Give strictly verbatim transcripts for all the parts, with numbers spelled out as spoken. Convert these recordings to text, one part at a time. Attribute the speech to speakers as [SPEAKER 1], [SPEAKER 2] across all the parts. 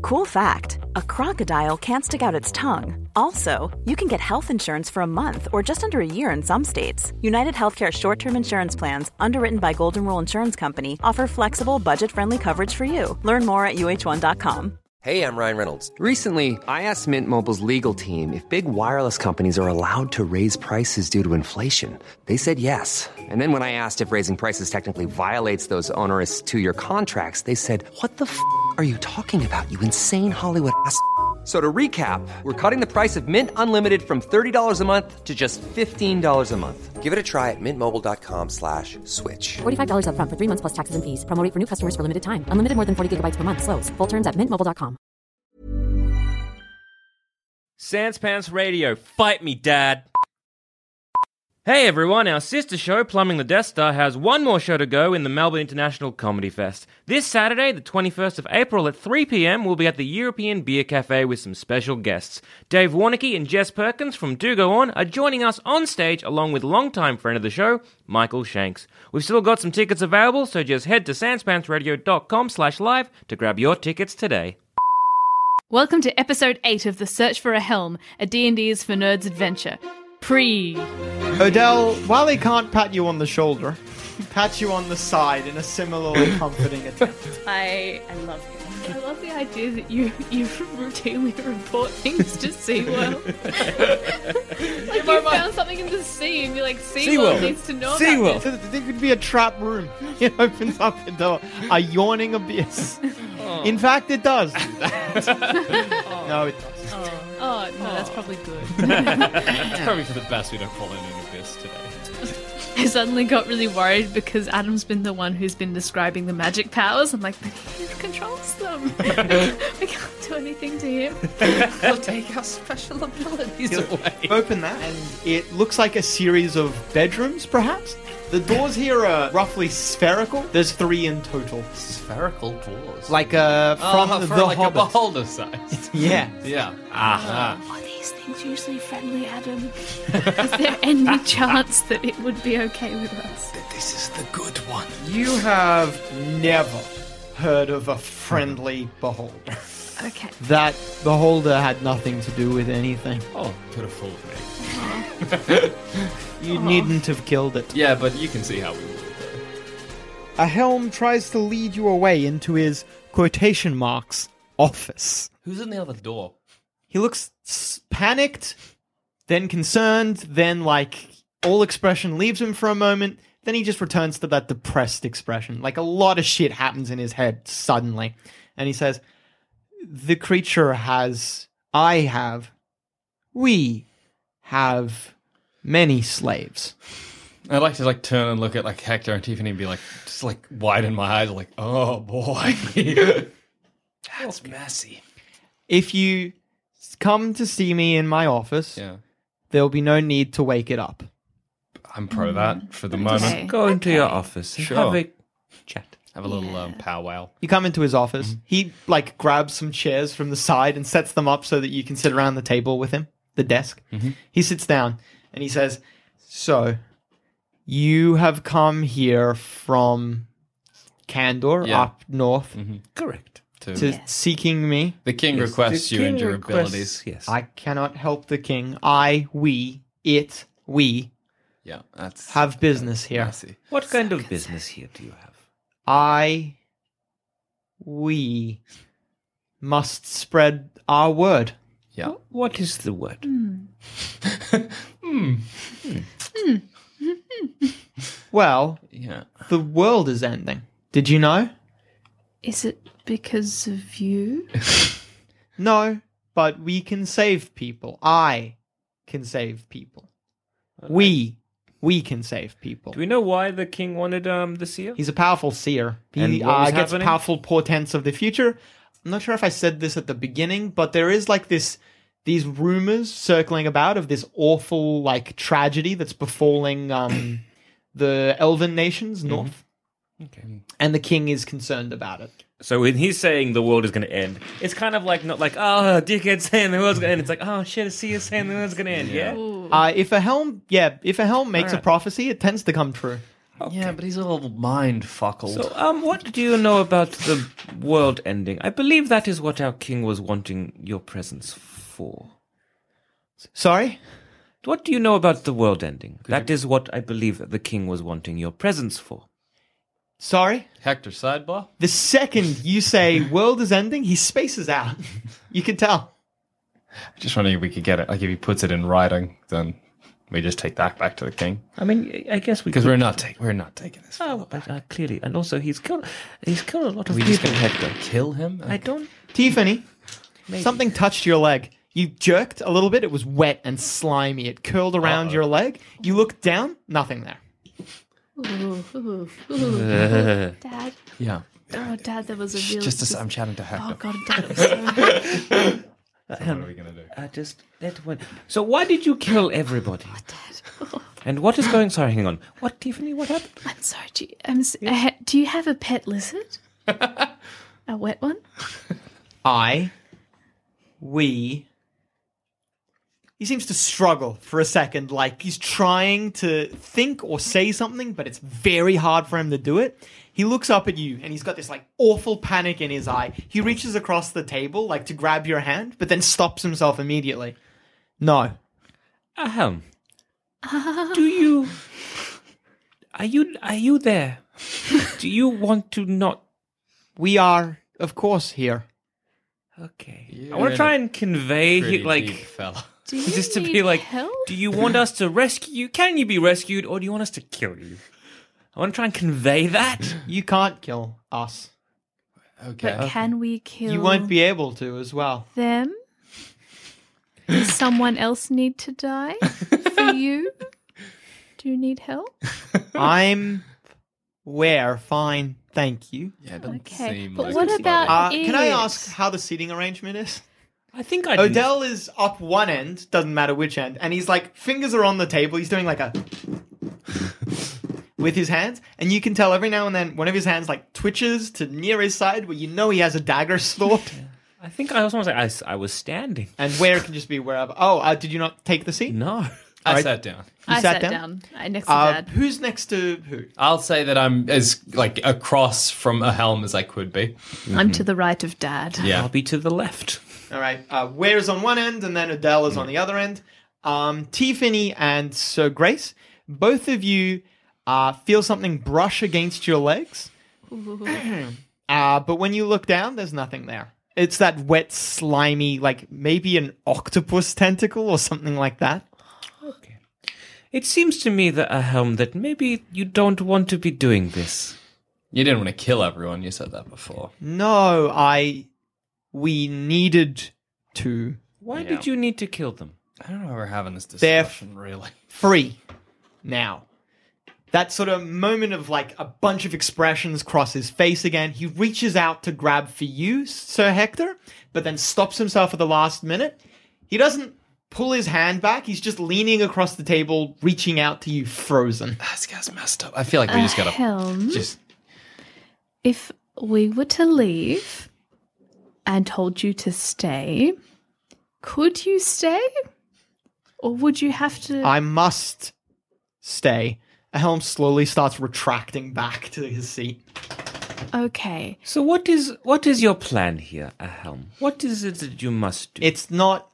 [SPEAKER 1] Cool fact, a crocodile can't stick out its tongue. Also, you can get health insurance for a month or just under a year in some states. United Healthcare short-term insurance plans, underwritten by Golden Rule Insurance Company, offer flexible, budget-friendly coverage for you. Learn more at U H one dot com.
[SPEAKER 2] Hey, I'm Ryan Reynolds. Recently, I asked Mint Mobile's legal team if big wireless companies are allowed to raise prices due to inflation. They said yes. And then when I asked if raising prices technically violates those onerous two-year contracts, they said, what the f*** are you talking about, you insane Hollywood ass f- So to recap, we're cutting the price of Mint Unlimited from thirty dollars a month to just fifteen dollars a month. Give it a try at mintmobile.com slash switch.
[SPEAKER 3] forty-five dollars up front for three months plus taxes and fees. Promo rate for new customers for limited time. Unlimited more than forty gigabytes per month. Slows full terms at mint mobile dot com.
[SPEAKER 4] Sans Pants Radio, fight me, Dad. Hey everyone, our sister show, Plumbing the Death Star, has one more show to go in the Melbourne International Comedy Fest. This Saturday, the twenty-first of April at three p.m, we'll be at the European Beer Cafe with some special guests. Dave Warnicky and Jess Perkins from Do Go On are joining us on stage along with longtime friend of the show, Michael Shanks. We've still got some tickets available, so just head to sanspantsradio.com slash live to grab your tickets today.
[SPEAKER 5] Welcome to episode eight of The Search for a Helm, a D and D's for Nerds adventure. Pre.
[SPEAKER 6] Odell, while he can't pat you on the shoulder, he pats you on the side in a similarly comforting attempt.
[SPEAKER 5] I I love him. I love the idea that you you routinely report things to SeaWorld. Like you found something in the sea and you're like, SeaWorld, SeaWorld needs to know
[SPEAKER 4] SeaWorld.
[SPEAKER 5] about this.
[SPEAKER 6] There could be a trap room. It opens up into a yawning abyss. Oh. In fact, it does. oh. No, it does.
[SPEAKER 5] Oh, oh no, oh. That's probably good.
[SPEAKER 7] It's probably for the best we don't fall into an abyss today.
[SPEAKER 5] I suddenly got really worried because Adam's been the one who's been describing the magic powers. I'm like, but he controls them. We can't do anything to him.
[SPEAKER 7] He'll take our special abilities
[SPEAKER 6] He'll
[SPEAKER 7] away.
[SPEAKER 6] Open that, and it looks like a series of bedrooms, perhaps. The doors here are roughly spherical. There's three in total.
[SPEAKER 7] Spherical doors?
[SPEAKER 6] Like uh, from
[SPEAKER 7] oh,
[SPEAKER 6] the,
[SPEAKER 7] for
[SPEAKER 6] the
[SPEAKER 7] like
[SPEAKER 6] Hobbit.
[SPEAKER 7] a beholder size.
[SPEAKER 6] Yeah.
[SPEAKER 7] Yeah.
[SPEAKER 5] Ah. Are these things usually friendly, Adam? Is there any chance that it would be okay with us?
[SPEAKER 7] This is the good one.
[SPEAKER 6] You have never heard of a friendly beholder.
[SPEAKER 5] Okay.
[SPEAKER 6] That beholder had nothing to do with anything.
[SPEAKER 7] Oh, could have fooled me.
[SPEAKER 6] You
[SPEAKER 5] Aww.
[SPEAKER 6] needn't have killed it.
[SPEAKER 7] Yeah, but you can see how we would.
[SPEAKER 6] A helm tries to lead you away into his quotation marks office.
[SPEAKER 7] Who's in the other door?
[SPEAKER 6] He looks s- panicked, then concerned, then like all expression leaves him for a moment. Then he just returns to that depressed expression. Like a lot of shit happens in his head suddenly. And he says, the creature has, I have, we have many slaves.
[SPEAKER 7] I'd like to like turn and look at like Hector and Tiffany and be like, just like widen my eyes, like, oh boy, that's okay. Messy.
[SPEAKER 6] If you come to see me in my office,
[SPEAKER 7] yeah,
[SPEAKER 6] there'll be no need to wake it up.
[SPEAKER 7] I'm pro that for the
[SPEAKER 5] Okay.
[SPEAKER 7] moment.
[SPEAKER 4] Go into
[SPEAKER 5] Okay.
[SPEAKER 4] your office and
[SPEAKER 7] Sure.
[SPEAKER 4] have a chat.
[SPEAKER 7] Have a little
[SPEAKER 5] Yeah.
[SPEAKER 7] um, powwow.
[SPEAKER 6] You come into his office. Mm-hmm. He like grabs some chairs from the side and sets them up so that you can sit around the table with him, the desk.
[SPEAKER 7] Mm-hmm.
[SPEAKER 6] He sits down and he says, "So, you have come here from Kandor
[SPEAKER 7] Yeah.
[SPEAKER 6] up north
[SPEAKER 7] Mm-hmm.
[SPEAKER 4] Correct.
[SPEAKER 7] To,
[SPEAKER 6] to
[SPEAKER 5] Yes.
[SPEAKER 6] seeking me.
[SPEAKER 7] the king
[SPEAKER 4] Yes,
[SPEAKER 7] requests
[SPEAKER 4] the
[SPEAKER 7] you and
[SPEAKER 4] king
[SPEAKER 7] your
[SPEAKER 4] requests-
[SPEAKER 7] abilities.
[SPEAKER 4] Yes.
[SPEAKER 6] I cannot help the king. I, we, it, we
[SPEAKER 7] Yeah, that's
[SPEAKER 6] have business here.
[SPEAKER 7] messy.
[SPEAKER 4] What kind of business here do you have?
[SPEAKER 6] I, we must spread our word."
[SPEAKER 7] Yeah.
[SPEAKER 4] What is the word?
[SPEAKER 7] Hmm.
[SPEAKER 6] Well,
[SPEAKER 7] Yeah.
[SPEAKER 6] the world is ending. Did you know?
[SPEAKER 5] Is it because of you?
[SPEAKER 6] No, but we can save people. I can save people. We, we can save people.
[SPEAKER 4] Do we know why the king wanted um the seer?
[SPEAKER 6] He's a powerful seer. He
[SPEAKER 4] And what
[SPEAKER 6] uh,
[SPEAKER 4] was
[SPEAKER 6] gets
[SPEAKER 4] happening?
[SPEAKER 6] powerful portents of the future. I'm not sure if I said this at the beginning, but there is like this, these rumors circling about of this awful like tragedy that's befalling um the elven nations north.
[SPEAKER 4] Okay.
[SPEAKER 6] And the king is concerned about it.
[SPEAKER 4] So when he's saying the world is going to end, it's kind of like not like, oh, dickhead saying the world's going to end. It's like, oh, shit, a seer saying the world's going to end, yeah?
[SPEAKER 5] Ooh.
[SPEAKER 6] Uh, if a helm, yeah, if a helm makes a
[SPEAKER 4] Alright.
[SPEAKER 6] prophecy, it tends to come true.
[SPEAKER 7] Yeah, but he's all mind fuckled.
[SPEAKER 4] So, um, what do you know about the world ending? I believe that is what our king was wanting your presence for.
[SPEAKER 6] Sorry?
[SPEAKER 4] What do you know about the world ending? That is what I believe that the king was wanting your presence for.
[SPEAKER 6] Sorry?
[SPEAKER 7] Hector, sidebar?
[SPEAKER 6] The second you say world is ending, he spaces out. You can tell.
[SPEAKER 7] Just wondering if we could get it. Like, if he puts it in writing, then we just take that back to the king.
[SPEAKER 4] I mean, I guess we
[SPEAKER 7] Because
[SPEAKER 4] could-
[SPEAKER 7] we're not taking we're not taking this.
[SPEAKER 4] Oh, but, uh, clearly, and also he's killed. He's killed a lot of
[SPEAKER 7] we just
[SPEAKER 4] people.
[SPEAKER 7] gonna
[SPEAKER 4] Hector.
[SPEAKER 7] kill him?
[SPEAKER 4] I don't.
[SPEAKER 6] Tiffany,
[SPEAKER 4] Maybe.
[SPEAKER 6] something touched your leg. You jerked a little bit. It was wet and slimy. It curled around
[SPEAKER 7] Uh-oh.
[SPEAKER 6] your leg. You looked down. Nothing there.
[SPEAKER 5] Ooh, ooh, ooh. Dad.
[SPEAKER 7] Yeah.
[SPEAKER 5] Oh, Dad, that was a really.
[SPEAKER 7] Just as I'm chatting to Hector.
[SPEAKER 5] Oh God, Dad, it was so.
[SPEAKER 7] What are we gonna do?
[SPEAKER 4] I just let one. So why did you kill everybody?
[SPEAKER 5] Dad.
[SPEAKER 4] And what is going? Sorry, hang on. What, Tiffany? What happened?
[SPEAKER 5] I'm sorry. Do you, I'm, s- I ha- do you have a pet lizard? A wet one?
[SPEAKER 6] I, we. He seems to struggle for a second, like he's trying to think or say something, but it's very hard for him to do it. He looks up at you, and he's got this like awful panic in his eye. He reaches across the table, like to grab your hand, but then stops himself immediately. No.
[SPEAKER 4] Ahem. Do you? Are you? Are you there? Do you want to not?
[SPEAKER 6] We are, of course, here.
[SPEAKER 4] Okay.
[SPEAKER 7] You're
[SPEAKER 4] I want to
[SPEAKER 7] in
[SPEAKER 4] try
[SPEAKER 7] a
[SPEAKER 4] and convey,
[SPEAKER 7] Pretty
[SPEAKER 4] like,
[SPEAKER 7] deep fella.
[SPEAKER 5] Do you
[SPEAKER 4] just to
[SPEAKER 5] need
[SPEAKER 4] be like,
[SPEAKER 5] help?
[SPEAKER 4] do you want us to rescue you? Can you be rescued, or do you want us to kill you? I want to try and convey that.
[SPEAKER 6] You can't kill us.
[SPEAKER 7] Okay.
[SPEAKER 5] But can we kill
[SPEAKER 6] You won't be able to as well.
[SPEAKER 5] them? Does someone else need to die for you? Do you need help?
[SPEAKER 6] I'm where fine, thank you.
[SPEAKER 7] Yeah, it doesn't
[SPEAKER 5] Okay,
[SPEAKER 7] seem
[SPEAKER 5] but
[SPEAKER 7] like
[SPEAKER 5] what
[SPEAKER 7] it's
[SPEAKER 5] about-
[SPEAKER 6] Uh,
[SPEAKER 5] It
[SPEAKER 6] can I
[SPEAKER 5] is.
[SPEAKER 6] ask how the seating arrangement is?
[SPEAKER 4] I think I.
[SPEAKER 6] Odell is up one end, doesn't matter which end, and he's like, fingers are on the table, he's doing like a... with his hands, and you can tell every now and then one of his hands like twitches to near his side where you know he has a dagger stored,
[SPEAKER 4] I think I also want to say I, s- I was standing.
[SPEAKER 6] and where can just be wherever. Oh, uh, did you not take the seat?
[SPEAKER 4] No.
[SPEAKER 7] I
[SPEAKER 6] Alright.
[SPEAKER 7] sat down.
[SPEAKER 5] I
[SPEAKER 6] sat
[SPEAKER 5] sat
[SPEAKER 6] down?
[SPEAKER 5] down. I next to
[SPEAKER 6] Uh,
[SPEAKER 5] Dad.
[SPEAKER 6] who's next to who?
[SPEAKER 7] I'll say that I'm as like across from a helm as I could be.
[SPEAKER 5] I'm to the right of Dad.
[SPEAKER 7] Yeah.
[SPEAKER 4] I'll be to the left.
[SPEAKER 6] All right, uh, Ware's on one end, and then Adele is on the other end. Um, Tiffany and Sir Grace, both of you uh, feel something brush against your legs. uh, but when you look down, there's nothing there. It's that wet, slimy, like maybe an octopus tentacle or something like that.
[SPEAKER 4] Okay. It seems to me that Ahelm that maybe you don't want to be doing this.
[SPEAKER 7] You didn't want to kill everyone. You said that before.
[SPEAKER 6] No, I. We needed to.
[SPEAKER 4] Why
[SPEAKER 7] Yeah.
[SPEAKER 4] did you need to kill them?
[SPEAKER 7] I don't know why we're having this
[SPEAKER 6] They're
[SPEAKER 7] discussion, really.
[SPEAKER 6] Free now. That sort of moment of like a bunch of expressions cross his face again. He reaches out to grab for you, Sir Hector, but then stops himself at the last minute. He doesn't pull his hand back. He's just leaning across the table, reaching out to you, frozen.
[SPEAKER 7] This guy's messed up. I feel like we just gotta
[SPEAKER 5] Helm,
[SPEAKER 7] just.
[SPEAKER 5] if we were to leave and told you to stay, could you stay? Or would you have to...
[SPEAKER 6] I must stay. Helm slowly starts retracting back to his seat.
[SPEAKER 5] Okay.
[SPEAKER 4] So what is what is your plan here, Ahelm? What is it that you must do?
[SPEAKER 6] It's not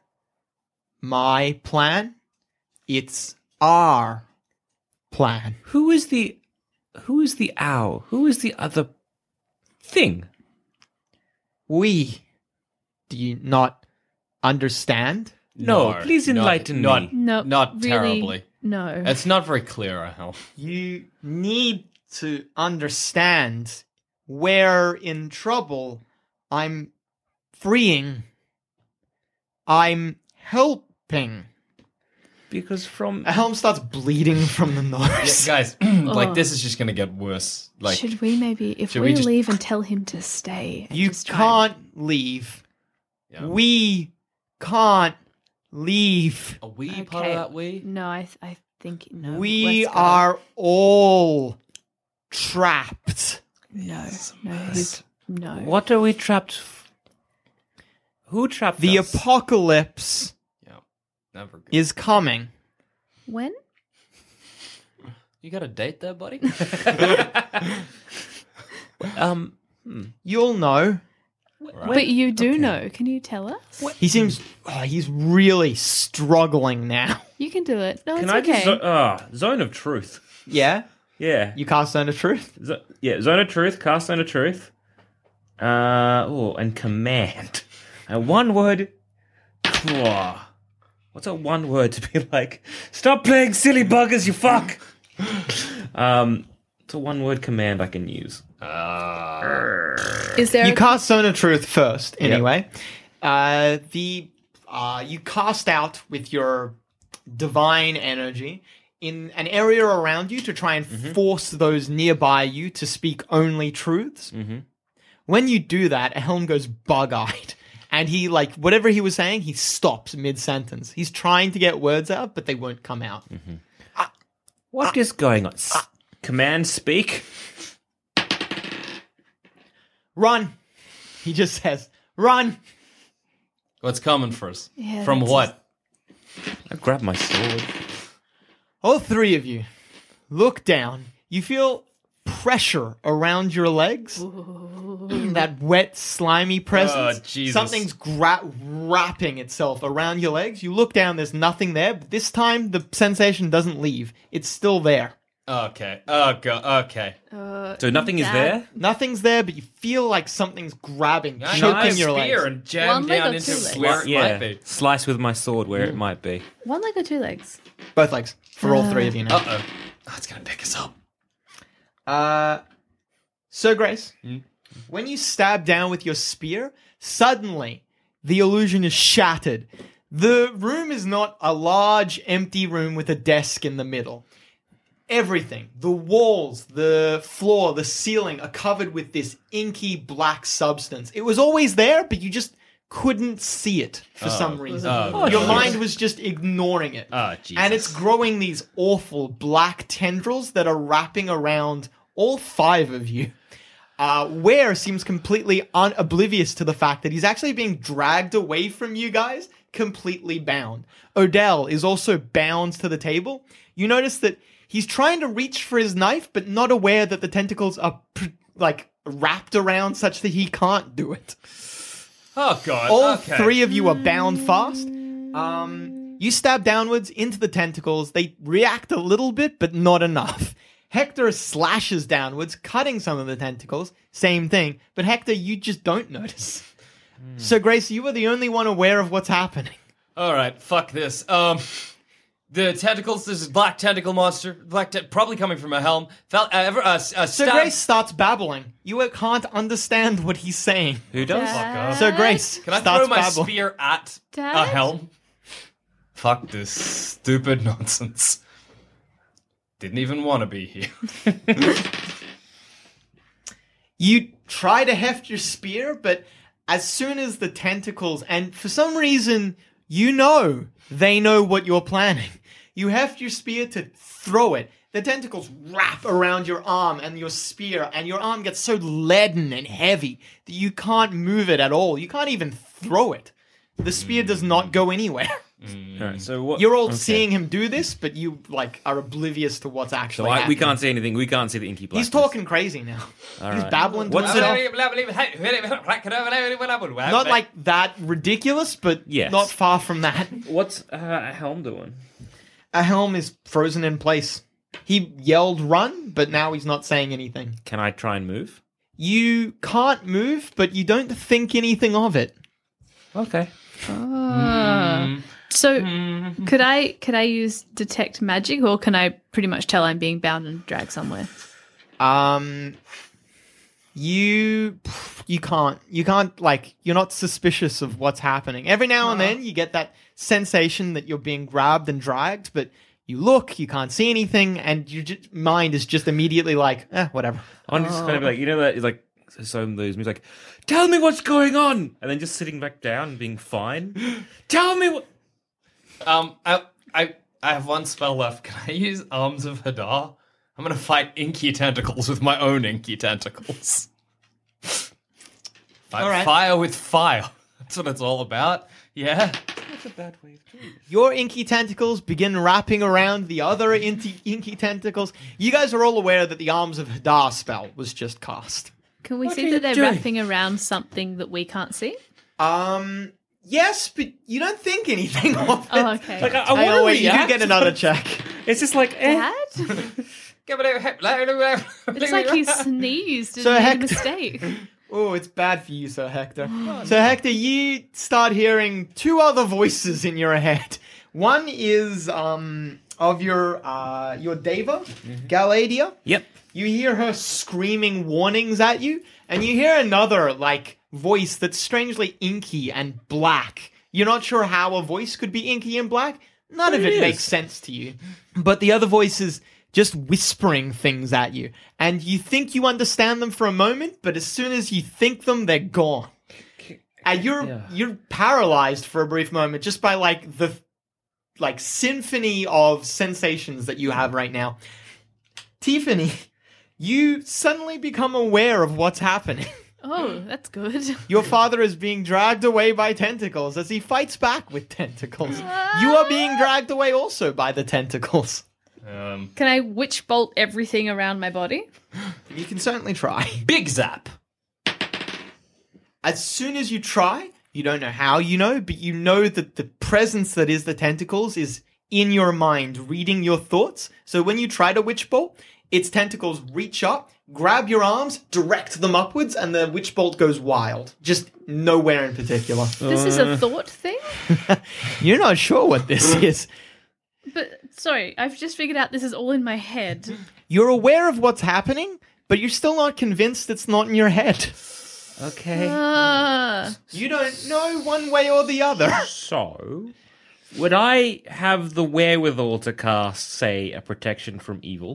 [SPEAKER 6] my plan. It's our plan.
[SPEAKER 4] Who is the who is the owl? Who is the other thing?
[SPEAKER 6] We. Do you not understand?
[SPEAKER 4] No, please
[SPEAKER 7] not-
[SPEAKER 4] enlighten
[SPEAKER 7] not,
[SPEAKER 4] me.
[SPEAKER 5] No,
[SPEAKER 7] Not
[SPEAKER 5] really,
[SPEAKER 7] terribly.
[SPEAKER 5] No.
[SPEAKER 7] It's not very clear, Ahel.
[SPEAKER 6] You need to understand we're in trouble. I'm freeing. I'm helping.
[SPEAKER 4] Because from
[SPEAKER 6] Helm starts bleeding from the nose.
[SPEAKER 7] Guys, like this is just gonna get worse. Like
[SPEAKER 5] Should we maybe, if
[SPEAKER 7] should
[SPEAKER 5] we,
[SPEAKER 7] we just-
[SPEAKER 5] leave and tell him to stay? and
[SPEAKER 6] You
[SPEAKER 5] just try and-
[SPEAKER 6] can't leave.
[SPEAKER 7] Yeah.
[SPEAKER 6] We can't leave.
[SPEAKER 7] Are we part of
[SPEAKER 5] Okay.
[SPEAKER 7] that we?
[SPEAKER 5] No, I, I think no.
[SPEAKER 6] We
[SPEAKER 5] let's go.
[SPEAKER 6] are all trapped.
[SPEAKER 5] No, no, he's, no.
[SPEAKER 4] what are we trapped? F- Who trapped
[SPEAKER 6] The
[SPEAKER 4] us?
[SPEAKER 6] apocalypse
[SPEAKER 7] Yeah. Never good.
[SPEAKER 6] is coming.
[SPEAKER 5] When?
[SPEAKER 7] You got a date there, buddy?
[SPEAKER 4] Um,
[SPEAKER 6] You'll know.
[SPEAKER 5] But you do know. Can you tell us?
[SPEAKER 6] He seems. Oh, he's really struggling now.
[SPEAKER 5] You can do it. No,
[SPEAKER 4] can
[SPEAKER 5] it's
[SPEAKER 4] I
[SPEAKER 5] okay.
[SPEAKER 4] just zo- ah, zone of truth?
[SPEAKER 6] Yeah?
[SPEAKER 4] Yeah,
[SPEAKER 6] You cast Zone of Truth?
[SPEAKER 4] Zo- yeah, zone of truth. Cast zone of truth. Uh oh, and command. And one word. Oh, what's a one word to be like? Stop playing silly buggers, you fuck. um, it's a one word command I can use.
[SPEAKER 5] Is there?
[SPEAKER 6] You
[SPEAKER 5] a-
[SPEAKER 6] cast Zone of Truth first, anyway. Uh, the uh, you cast out with your divine energy in an area around you to try and force those nearby you to speak only truths. Mm-hmm. When you do that, Helm goes bug-eyed. And he, like, whatever he was saying, he stops mid-sentence. He's trying to get words out, but they won't come out.
[SPEAKER 4] What is going on? S- command speak.
[SPEAKER 6] Run! He just says, run!
[SPEAKER 7] What's coming for us?
[SPEAKER 5] Yeah,
[SPEAKER 7] From
[SPEAKER 5] that's
[SPEAKER 7] what?
[SPEAKER 4] I grab my sword.
[SPEAKER 6] All three of you look down. You feel pressure around your legs. That wet, slimy presence.
[SPEAKER 7] Oh, Jesus.
[SPEAKER 6] Something's gra- wrapping itself around your legs. You look down, there's nothing there, but this time the sensation doesn't leave. It's still there.
[SPEAKER 7] Okay. Oh, God. Okay.
[SPEAKER 4] So nothing is
[SPEAKER 5] Dad.
[SPEAKER 4] there?
[SPEAKER 6] Nothing's there, but you feel like something's grabbing,
[SPEAKER 7] I
[SPEAKER 6] choking
[SPEAKER 7] knife
[SPEAKER 6] your
[SPEAKER 7] spear
[SPEAKER 6] legs.
[SPEAKER 7] and jam
[SPEAKER 5] One leg
[SPEAKER 7] down
[SPEAKER 5] or
[SPEAKER 7] into
[SPEAKER 5] two legs?
[SPEAKER 7] where it
[SPEAKER 4] yeah.
[SPEAKER 7] might be.
[SPEAKER 4] Slice with my sword where it might be.
[SPEAKER 5] One leg or two legs?
[SPEAKER 6] Both legs, for all three of you now.
[SPEAKER 7] Uh-oh. Oh, it's going to pick us up.
[SPEAKER 6] Uh, Sir Grace, when you stab down with your spear, suddenly the illusion is shattered. The room is not a large, empty room with a desk in the middle. Everything, the walls, the floor, the ceiling are covered with this inky black substance. It was always there, but you just couldn't see it for some reason.
[SPEAKER 7] Oh,
[SPEAKER 6] your
[SPEAKER 7] Jesus.
[SPEAKER 6] mind was just ignoring it.
[SPEAKER 7] Oh, Jesus.
[SPEAKER 6] And it's growing these awful black tendrils that are wrapping around all five of you. Uh, Ware seems completely unoblivious to the fact that he's actually being dragged away from you guys, completely bound. Odell is also bound to the table. You notice that he's trying to reach for his knife, but not aware that the tentacles are, pr- like, wrapped around such that he can't do it.
[SPEAKER 7] Oh, God.
[SPEAKER 6] All
[SPEAKER 7] okay.
[SPEAKER 6] three of you are bound fast. Um, you stab downwards into the tentacles. They react a little bit, but not enough. Hector slashes downwards, cutting some of the tentacles. Same thing. But Hector, you just don't notice. So, Grace, you are the only one aware of what's happening.
[SPEAKER 7] All right, fuck this. Um, the tentacles. This is black tentacle monster. Black, te- probably coming from a helm. Felt uh, ever uh, uh,
[SPEAKER 6] So
[SPEAKER 7] stab-
[SPEAKER 6] Grace starts babbling. You can't understand what he's saying.
[SPEAKER 4] Who does?
[SPEAKER 5] Dad?
[SPEAKER 6] So Grace
[SPEAKER 7] Can I
[SPEAKER 6] starts
[SPEAKER 7] throw my
[SPEAKER 6] babble.
[SPEAKER 7] spear at
[SPEAKER 5] Dad?
[SPEAKER 7] a helm? Fuck this stupid nonsense. Didn't even want to be here.
[SPEAKER 6] You try to heft your spear, but as soon as the tentacles, and for some reason, you know they know what you're planning. You heft your spear to throw it. The tentacles wrap around your arm and your spear, and your arm gets so leaden and heavy that you can't move it at all. You can't even throw it. The spear does not go anywhere.
[SPEAKER 4] All right, so what?
[SPEAKER 6] You're all
[SPEAKER 4] okay.
[SPEAKER 6] seeing him do this, but you like are oblivious to what's
[SPEAKER 4] So
[SPEAKER 6] actually
[SPEAKER 4] I, we
[SPEAKER 6] happening.
[SPEAKER 4] can't see anything. We can't see the inky blackness.
[SPEAKER 6] He's talking crazy now.
[SPEAKER 4] All
[SPEAKER 6] He's
[SPEAKER 4] right.
[SPEAKER 6] babbling to
[SPEAKER 4] What's
[SPEAKER 6] himself.
[SPEAKER 7] Not
[SPEAKER 6] Not like that ridiculous, but
[SPEAKER 4] Yes.
[SPEAKER 6] not far from that.
[SPEAKER 4] What's uh, a helm doing?
[SPEAKER 6] A helm is frozen in place. He yelled run, but now he's not saying anything.
[SPEAKER 4] Can I try and move?
[SPEAKER 6] You can't move, but you don't think anything of it.
[SPEAKER 4] Okay.
[SPEAKER 5] So, could I could I use detect magic, or can I pretty much tell I'm being bound and dragged somewhere?
[SPEAKER 6] Um, you you can't you can't like you're not suspicious of what's happening. Every now and then you get that sensation that you're being grabbed and dragged, but you look, you can't see anything, and your j- mind is just immediately like, eh, whatever.
[SPEAKER 4] I'm just kind of like, you know, that is like so those movies like, tell me what's going on, and then just sitting back down and being fine. Tell me what.
[SPEAKER 7] Um, I, I, I have one spell left. Can I use Arms of Hadar? I'm gonna fight inky tentacles with my own inky tentacles. Fight
[SPEAKER 6] All right.
[SPEAKER 7] fire with fire. That's what it's all about. Yeah.
[SPEAKER 4] That's a bad way of doing it.
[SPEAKER 6] Your inky tentacles begin wrapping around the other inky, inky tentacles. You guys are all aware that the Arms of Hadar spell was just cast.
[SPEAKER 5] Can we
[SPEAKER 4] What
[SPEAKER 5] see
[SPEAKER 4] are
[SPEAKER 5] that
[SPEAKER 4] you
[SPEAKER 5] they're
[SPEAKER 4] doing?
[SPEAKER 5] wrapping around something that we can't see?
[SPEAKER 6] Um, yes, but you don't think anything of it.
[SPEAKER 5] Oh, okay.
[SPEAKER 4] Like, I, I
[SPEAKER 6] Hang
[SPEAKER 4] want
[SPEAKER 6] on,
[SPEAKER 4] to
[SPEAKER 6] wait, you do
[SPEAKER 4] react,
[SPEAKER 6] get another
[SPEAKER 4] but
[SPEAKER 6] check.
[SPEAKER 4] It's just like, eh.
[SPEAKER 5] Dad?
[SPEAKER 7] It's
[SPEAKER 5] It's like he sneezed and
[SPEAKER 6] So
[SPEAKER 5] made
[SPEAKER 6] Hector-
[SPEAKER 5] a mistake.
[SPEAKER 6] Oh, it's bad for you, Sir Hector. So, Hector, you start hearing two other voices in your head. One is um of your uh your Deva, Galadia.
[SPEAKER 4] Yep.
[SPEAKER 6] You hear her screaming warnings at you, and you hear another, like, voice that's strangely inky and black. You're not sure how a voice could be inky and black. None of
[SPEAKER 4] It
[SPEAKER 6] it
[SPEAKER 4] is.
[SPEAKER 6] makes sense to you. But the other voice is just whispering things at you. And you think you understand them for a moment, but as soon as you think them, they're gone. And you're
[SPEAKER 4] Yeah.
[SPEAKER 6] you're paralyzed for a brief moment just by, like, the like symphony of sensations that you have right now. Tiffany, you suddenly become aware of what's happening.
[SPEAKER 5] Oh, that's good.
[SPEAKER 6] Your father is being dragged away by tentacles as he fights back with tentacles. You are being dragged away also by the tentacles.
[SPEAKER 7] Um,
[SPEAKER 5] Can I witch bolt everything around my body?
[SPEAKER 6] You can certainly try.
[SPEAKER 7] big zap.
[SPEAKER 6] As soon as you try, you don't know how you know, but you know that the presence that is the tentacles is in your mind, reading your thoughts. So when you try to witch bolt, its tentacles reach up, grab your arms, direct them upwards, and the witch bolt goes wild. Just nowhere in particular.
[SPEAKER 5] This is a thought thing?
[SPEAKER 6] You're not sure what this is.
[SPEAKER 5] But, sorry, I've just figured out this is all in my head.
[SPEAKER 6] You're aware of what's happening, but you're still not convinced it's not in your head.
[SPEAKER 4] Okay.
[SPEAKER 5] Ah.
[SPEAKER 6] You don't know one way or the other.
[SPEAKER 4] So, would I have the wherewithal to cast, say, a protection from evil,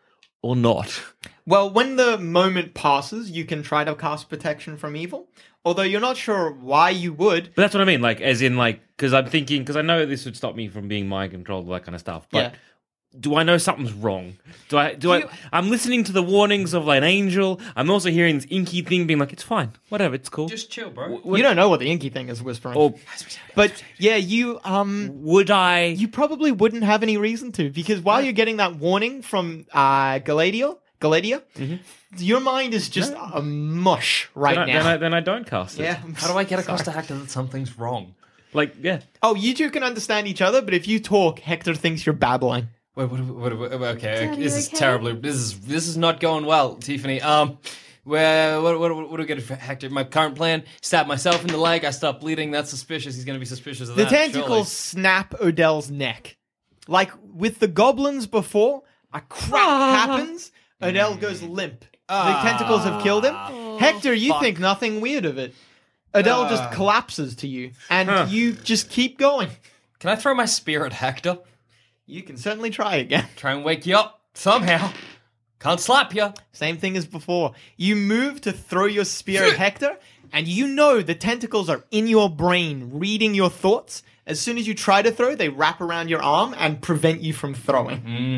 [SPEAKER 4] or not?
[SPEAKER 6] Well, when the moment passes, you can try to cast protection from evil, although you're not sure why you would.
[SPEAKER 4] But that's what I mean, like, as in, like, because I'm thinking, because I know this would stop me from being mind controlled, all that kind of stuff. But
[SPEAKER 6] Yeah.
[SPEAKER 4] do I know something's wrong? Do I? Do,
[SPEAKER 6] You-
[SPEAKER 4] I? I'm listening to the warnings of like an angel. I'm also hearing this inky thing being like, it's fine, whatever, it's cool.
[SPEAKER 7] Just chill, bro.
[SPEAKER 6] You don't know what the inky thing is whispering.
[SPEAKER 4] Or
[SPEAKER 6] But yeah, you um
[SPEAKER 4] would I?
[SPEAKER 6] you probably wouldn't have any reason to, because while you're getting that warning from uh Galadia, Galadia, your mind is just a mush right
[SPEAKER 4] then, I,
[SPEAKER 6] now.
[SPEAKER 4] then, I, then I don't cast it.
[SPEAKER 6] yeah.
[SPEAKER 7] How do I get across to Hector that something's wrong?
[SPEAKER 4] Like, yeah.
[SPEAKER 6] Oh, you two can understand each other, but if you talk, Hector thinks you're babbling.
[SPEAKER 7] Wait, what, what, what, what okay,
[SPEAKER 5] Dad,
[SPEAKER 7] this
[SPEAKER 5] you
[SPEAKER 7] is
[SPEAKER 5] okay?
[SPEAKER 7] terribly. This is this is not going well, Tiffany. Um, where what what what, what do we get for Hector? My current plan: stab myself in the leg. I stop bleeding. That's suspicious. He's going to be suspicious of
[SPEAKER 6] The
[SPEAKER 7] that.
[SPEAKER 6] tentacles snap Odell's neck. Like with the goblins before, a crack happens, Odell goes limp. The tentacles have killed him. Hector, you think nothing weird of it. Odell just collapses to you, and you just keep going.
[SPEAKER 7] Surely. Can I throw my spear at Hector?
[SPEAKER 6] You can certainly try again.
[SPEAKER 7] Try and wake you up somehow. Can't slap you.
[SPEAKER 6] Same thing as before. You move to throw your spear at Hector, and you know the tentacles are in your brain, reading your thoughts. As soon as you try to throw, they wrap around your arm and prevent you from throwing.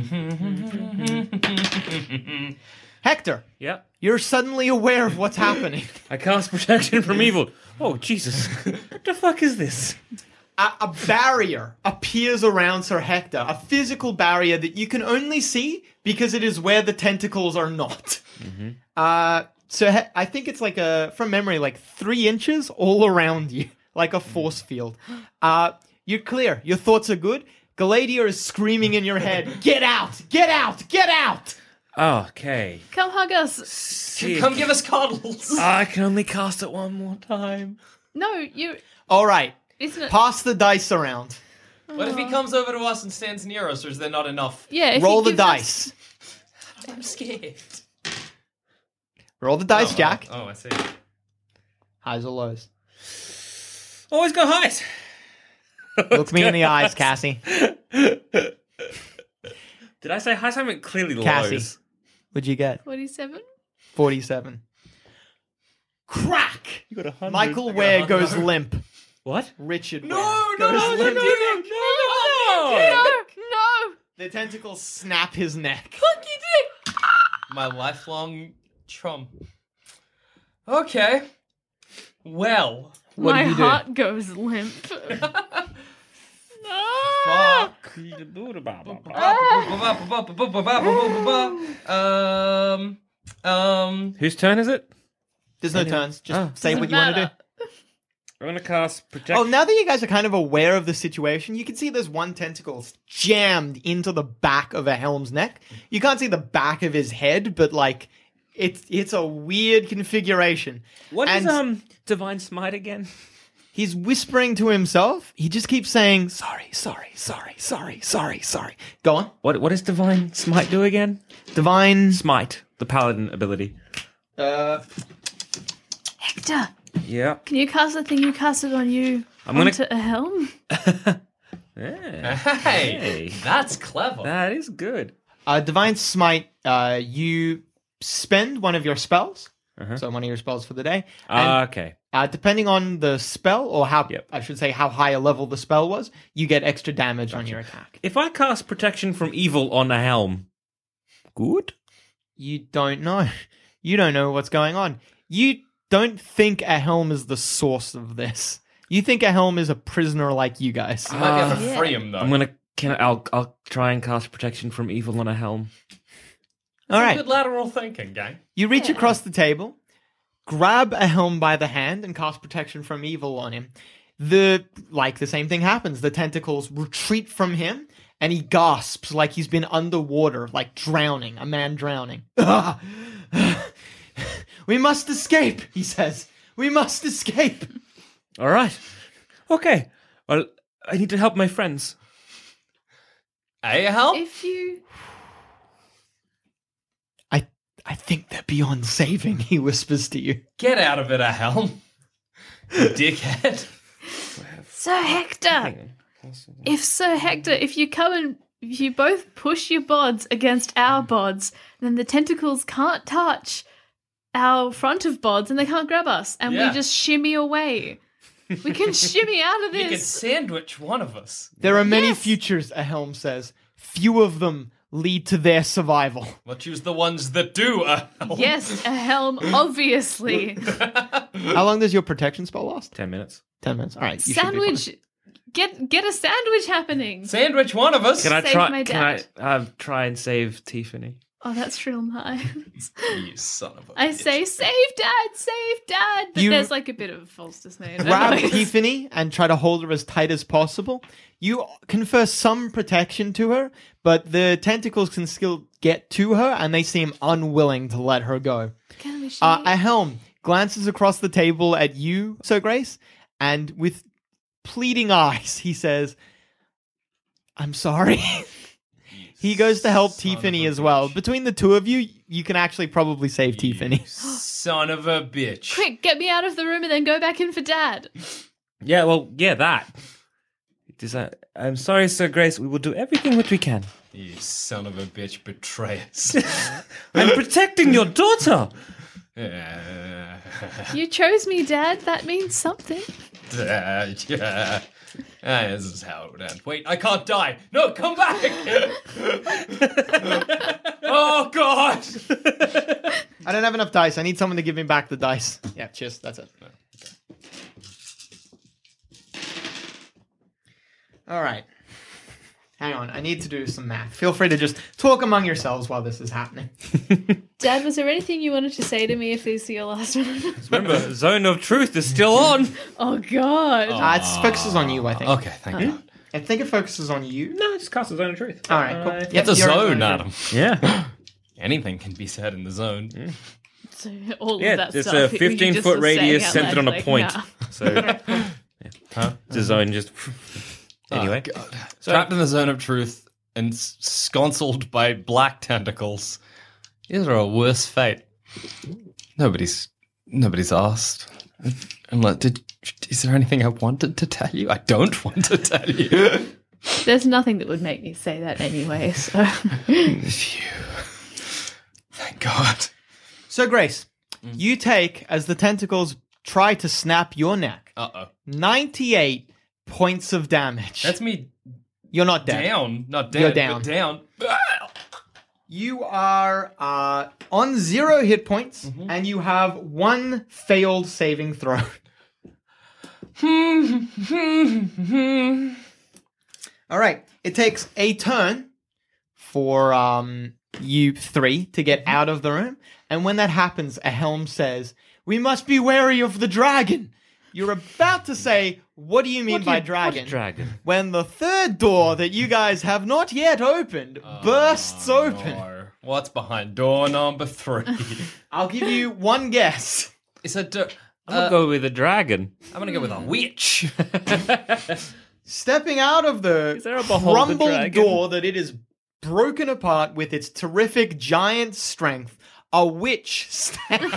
[SPEAKER 6] Hector,
[SPEAKER 4] Yeah.
[SPEAKER 6] you're suddenly aware of what's happening.
[SPEAKER 4] I cast protection from evil. Oh, Jesus. What the fuck is this?
[SPEAKER 6] A, a barrier appears around Sir Hector, a physical barrier that you can only see because it is where the tentacles are not. Uh, so he- I think it's like a, from memory, like three inches all around you, like a force field. Uh, you're clear. Your thoughts are good. Galadia is screaming in your head, "Get out! Get out! Get out!"
[SPEAKER 4] Okay.
[SPEAKER 5] Come hug us.
[SPEAKER 4] Sick.
[SPEAKER 7] Come give us cuddles.
[SPEAKER 4] I can only cast it one more time.
[SPEAKER 5] No, you.
[SPEAKER 6] All right,
[SPEAKER 5] Isn't it?
[SPEAKER 6] pass the dice around.
[SPEAKER 7] What if he comes over to us and stands near us, or is there not enough?
[SPEAKER 5] Yeah. If
[SPEAKER 6] Roll
[SPEAKER 5] he
[SPEAKER 6] the
[SPEAKER 5] gives us-
[SPEAKER 6] dice.
[SPEAKER 7] I'm scared.
[SPEAKER 6] Roll the dice,
[SPEAKER 7] Oh,
[SPEAKER 6] Jack.
[SPEAKER 7] Oh, I see.
[SPEAKER 6] Highs or lows?
[SPEAKER 4] Always go highs.
[SPEAKER 6] Look me in the eyes, Cassie.
[SPEAKER 4] Did I say highs? I meant clearly
[SPEAKER 6] Cassie.
[SPEAKER 4] lows.
[SPEAKER 6] What'd you get?
[SPEAKER 5] forty-seven?
[SPEAKER 6] forty-seven. Crack!
[SPEAKER 4] You got a hundred.
[SPEAKER 6] Michael Ware goes limp.
[SPEAKER 4] What?
[SPEAKER 6] Richard
[SPEAKER 7] No,
[SPEAKER 6] Ware
[SPEAKER 7] no,
[SPEAKER 6] goes
[SPEAKER 7] no, no,
[SPEAKER 6] limp.
[SPEAKER 7] no, no, no,
[SPEAKER 5] No! No!
[SPEAKER 6] The tentacles snap his neck.
[SPEAKER 5] Funky dick!
[SPEAKER 7] My lifelong chum. Okay. Well,
[SPEAKER 6] What
[SPEAKER 5] My
[SPEAKER 6] do you do?
[SPEAKER 5] heart goes limp.
[SPEAKER 7] fuck. um, um,
[SPEAKER 4] Whose turn is it?
[SPEAKER 6] There's no turns. Just
[SPEAKER 4] Ah.
[SPEAKER 6] say what you want to do.
[SPEAKER 4] I'm gonna cast protect.
[SPEAKER 6] Oh, now that you guys are kind of aware of the situation, you can see there's one tentacle jammed into the back of a Helm's neck. You can't see the back of his head, but like it's it's a weird configuration.
[SPEAKER 4] What is
[SPEAKER 6] And
[SPEAKER 4] um divine smite again?
[SPEAKER 6] he's whispering to himself. He just keeps saying, "Sorry, sorry, sorry, sorry, sorry, sorry." Go on.
[SPEAKER 4] What what does divine smite do again?
[SPEAKER 6] Divine.
[SPEAKER 4] Smite, the paladin ability.
[SPEAKER 6] Uh,
[SPEAKER 5] Hector,
[SPEAKER 4] Yeah.
[SPEAKER 5] can you cast the thing you casted on you
[SPEAKER 4] I'm gonna-
[SPEAKER 5] onto a helm?
[SPEAKER 4] Yeah.
[SPEAKER 7] hey,
[SPEAKER 4] Hey.
[SPEAKER 7] that's clever.
[SPEAKER 4] That is good.
[SPEAKER 6] uh, Divine Smite. Uh, you spend one of your spells, so one of your spells for the day. And
[SPEAKER 4] Ah, okay.
[SPEAKER 6] Uh, depending on the spell, or how
[SPEAKER 4] Yep.
[SPEAKER 6] I should say how high a level the spell was, you get extra damage on your attack.
[SPEAKER 4] If I cast protection from evil on a helm, good.
[SPEAKER 6] You don't know. You don't know what's going on. You don't think a helm is the source of this. You think a helm is a prisoner like you guys.
[SPEAKER 7] You might be able to
[SPEAKER 5] Yeah.
[SPEAKER 7] free him though.
[SPEAKER 4] I'm gonna. Can I, I'll I'll try and cast protection from evil on a helm.
[SPEAKER 6] All right.
[SPEAKER 7] Good lateral thinking, gang.
[SPEAKER 6] You reach across the table, grab a helm by the hand, and cast protection from evil on him. The like the same thing happens. The tentacles retreat from him, and he gasps like he's been underwater, like drowning, a man drowning. We must escape, he says. We must escape.
[SPEAKER 4] All right. Okay. Well, I need to help my friends.
[SPEAKER 7] Hey, help?
[SPEAKER 5] If you...
[SPEAKER 6] I I think they're beyond saving, he whispers to you.
[SPEAKER 7] Get out of it, a helm. You dickhead.
[SPEAKER 5] Sir Hector! If Sir Hector, if you come and if you both push your bods against our bods, then the tentacles can't touch our front of bods and they can't grab us. And
[SPEAKER 7] Yeah.
[SPEAKER 5] we just shimmy away. We can shimmy out of
[SPEAKER 7] You can
[SPEAKER 5] this.
[SPEAKER 7] sandwich one of us.
[SPEAKER 6] There are many
[SPEAKER 5] Yes.
[SPEAKER 6] futures, a helm says. Few of them lead to their survival.
[SPEAKER 7] We'll choose the ones that do, a helm.
[SPEAKER 5] Yes, a helm, obviously.
[SPEAKER 6] How long does your protection spell last?
[SPEAKER 4] Ten minutes.
[SPEAKER 6] Ten minutes. All right. you should be fine.
[SPEAKER 5] Sandwich. Get get a sandwich happening.
[SPEAKER 7] Sandwich one of us.
[SPEAKER 4] Can I
[SPEAKER 5] Save
[SPEAKER 4] try?
[SPEAKER 5] my
[SPEAKER 4] Can I
[SPEAKER 5] dad.
[SPEAKER 4] uh, try and save Tiffany?
[SPEAKER 5] Oh, that's real nice.
[SPEAKER 7] You son of a
[SPEAKER 5] I
[SPEAKER 7] bitch.
[SPEAKER 5] say, save dad, save dad. But
[SPEAKER 6] You-
[SPEAKER 5] there's like a bit of falseness made.
[SPEAKER 6] Grab Tiffany and try to hold her as tight as possible. You confer some protection to her, but the tentacles can still get to her, and they seem unwilling to let her go.
[SPEAKER 5] Can we
[SPEAKER 6] Uh,
[SPEAKER 5] shave?
[SPEAKER 6] a helm glances across the table at you, Sir Grace, and with pleading eyes, he says, "I'm sorry." He goes to help
[SPEAKER 7] son of
[SPEAKER 6] Tiffany
[SPEAKER 7] a
[SPEAKER 6] as well.
[SPEAKER 7] bitch.
[SPEAKER 6] Between the two of you, you can actually probably save Tiffany.
[SPEAKER 7] Son of a bitch.
[SPEAKER 5] Quick, get me out of the room and then go back in for dad.
[SPEAKER 4] Yeah. Well. Yeah. That. Does that? I'm sorry, Sir Grace. We will do everything that we can.
[SPEAKER 7] You son of a bitch, betray us.
[SPEAKER 4] I'm protecting your daughter.
[SPEAKER 7] Yeah.
[SPEAKER 5] You chose me, dad. That means something.
[SPEAKER 7] Yeah. Ah, this is how it would end. Wait, I can't die. No, come back. Oh, God.
[SPEAKER 6] I don't have enough dice. I need someone to give me back the dice. Yeah, cheers. That's it. All right. Hang on. I need to do some math. Feel free to just talk among yourselves while this is happening.
[SPEAKER 5] Dad, was there anything you wanted to say to me if these are your last one?
[SPEAKER 4] Remember, Zone of Truth is still on.
[SPEAKER 5] Oh, God.
[SPEAKER 6] Uh, it focuses on you, I think.
[SPEAKER 7] Okay, thank God.
[SPEAKER 6] I think it focuses on you.
[SPEAKER 4] No, just cast a Zone of Truth.
[SPEAKER 6] All right, cool.
[SPEAKER 4] Uh,
[SPEAKER 6] Yep,
[SPEAKER 7] It's a
[SPEAKER 6] you're in
[SPEAKER 7] zone,
[SPEAKER 6] the
[SPEAKER 7] Adam.
[SPEAKER 4] Yeah.
[SPEAKER 7] Anything can be said in the zone.
[SPEAKER 5] So all
[SPEAKER 4] Yeah.
[SPEAKER 5] of that
[SPEAKER 4] It's
[SPEAKER 5] stuff.
[SPEAKER 4] a
[SPEAKER 5] you
[SPEAKER 4] fifteen
[SPEAKER 5] just
[SPEAKER 4] foot
[SPEAKER 5] was saying
[SPEAKER 4] radius
[SPEAKER 5] out
[SPEAKER 4] centered
[SPEAKER 5] loud,
[SPEAKER 4] on a
[SPEAKER 5] like,
[SPEAKER 4] point.
[SPEAKER 5] nah.
[SPEAKER 4] So. Yeah. The zone just. Anyway.
[SPEAKER 7] Oh, God. Trapped in the zone of truth and s- sconsoled by black tentacles. These are a worse fate. Nobody's nobody's asked. I'm like, did is there anything I wanted to tell you? I don't want to tell you.
[SPEAKER 5] There's nothing that would make me say that anyway, so.
[SPEAKER 7] Phew. Thank God.
[SPEAKER 6] So, Grace, you take, as the tentacles try to snap your neck,
[SPEAKER 7] Uh oh.
[SPEAKER 6] ninety-eight points of damage.
[SPEAKER 7] That's me
[SPEAKER 6] You're not dead.
[SPEAKER 7] down, not dead,
[SPEAKER 6] You're down.
[SPEAKER 7] but down.
[SPEAKER 6] You are uh, on zero hit points, and you have one failed saving throw. All All right. It takes a turn for um you three to get out of the room. And when that happens, a helm says, "We must be wary of the dragon." You're about to say, "What do you mean
[SPEAKER 4] What
[SPEAKER 6] by
[SPEAKER 4] do you-
[SPEAKER 6] dragon?"
[SPEAKER 4] what dragon?
[SPEAKER 6] When the third door that you guys have not yet opened bursts open.
[SPEAKER 7] No. What's behind door number three?
[SPEAKER 6] I'll give you one guess.
[SPEAKER 7] It's a. Do-
[SPEAKER 4] I'm gonna go with a dragon.
[SPEAKER 7] I'm gonna go with a witch.
[SPEAKER 6] Stepping out of the
[SPEAKER 4] there a beholder
[SPEAKER 6] crumbled
[SPEAKER 4] dragon?
[SPEAKER 6] door that it is broken apart with its terrific giant strength, a witch stands.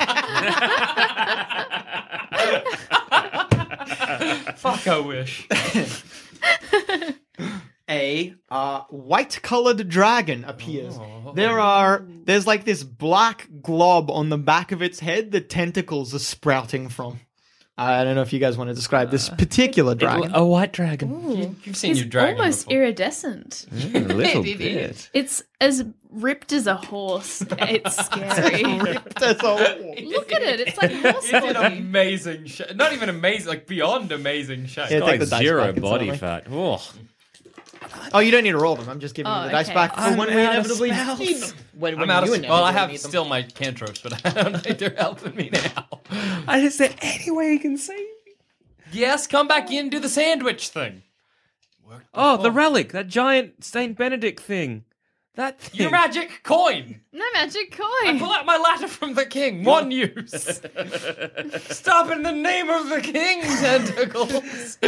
[SPEAKER 7] Fuck, I wish.
[SPEAKER 6] A uh, white-colored dragon appears.
[SPEAKER 7] Oh.
[SPEAKER 6] There are there's like this black glob on the back of its head that tentacles are sprouting from. I don't know if you guys want to describe this particular dragon.
[SPEAKER 4] A white dragon.
[SPEAKER 7] You've seen
[SPEAKER 5] He's
[SPEAKER 7] your dragon
[SPEAKER 5] almost
[SPEAKER 7] before.
[SPEAKER 5] iridescent.
[SPEAKER 4] A little bit.
[SPEAKER 5] It's as ripped as a horse. It's scary.
[SPEAKER 6] That's all.
[SPEAKER 5] Look at it. It's like horse
[SPEAKER 7] It's an
[SPEAKER 5] body.
[SPEAKER 7] amazing shape. Not even amazing, like beyond amazing shape.
[SPEAKER 6] Yeah,
[SPEAKER 4] Like
[SPEAKER 6] take the dice
[SPEAKER 4] zero
[SPEAKER 6] back, it's
[SPEAKER 4] body
[SPEAKER 6] lovely.
[SPEAKER 4] fat. Oh.
[SPEAKER 6] Oh, you don't need to roll them. I'm just giving
[SPEAKER 5] Oh,
[SPEAKER 6] you the dice
[SPEAKER 5] okay.
[SPEAKER 6] back for
[SPEAKER 4] I'm
[SPEAKER 6] when we
[SPEAKER 4] out of
[SPEAKER 6] inevitably
[SPEAKER 4] spells.
[SPEAKER 6] need them. When,
[SPEAKER 7] I'm
[SPEAKER 6] when
[SPEAKER 7] out
[SPEAKER 6] you
[SPEAKER 7] of. Well, I
[SPEAKER 6] inevitably
[SPEAKER 7] have
[SPEAKER 6] need them.
[SPEAKER 7] still my cantrips, but I don't think they're helping me now.
[SPEAKER 4] I is there any way you can save me?
[SPEAKER 7] Yes, come back in, do the sandwich thing.
[SPEAKER 4] Oh, the relic, that giant Saint Benedict thing. That thing.
[SPEAKER 7] Your magic coin.
[SPEAKER 5] No magic
[SPEAKER 7] I
[SPEAKER 5] coin.
[SPEAKER 7] pull out my ladder from the king. One use. Stop in the name of the king, tentacles.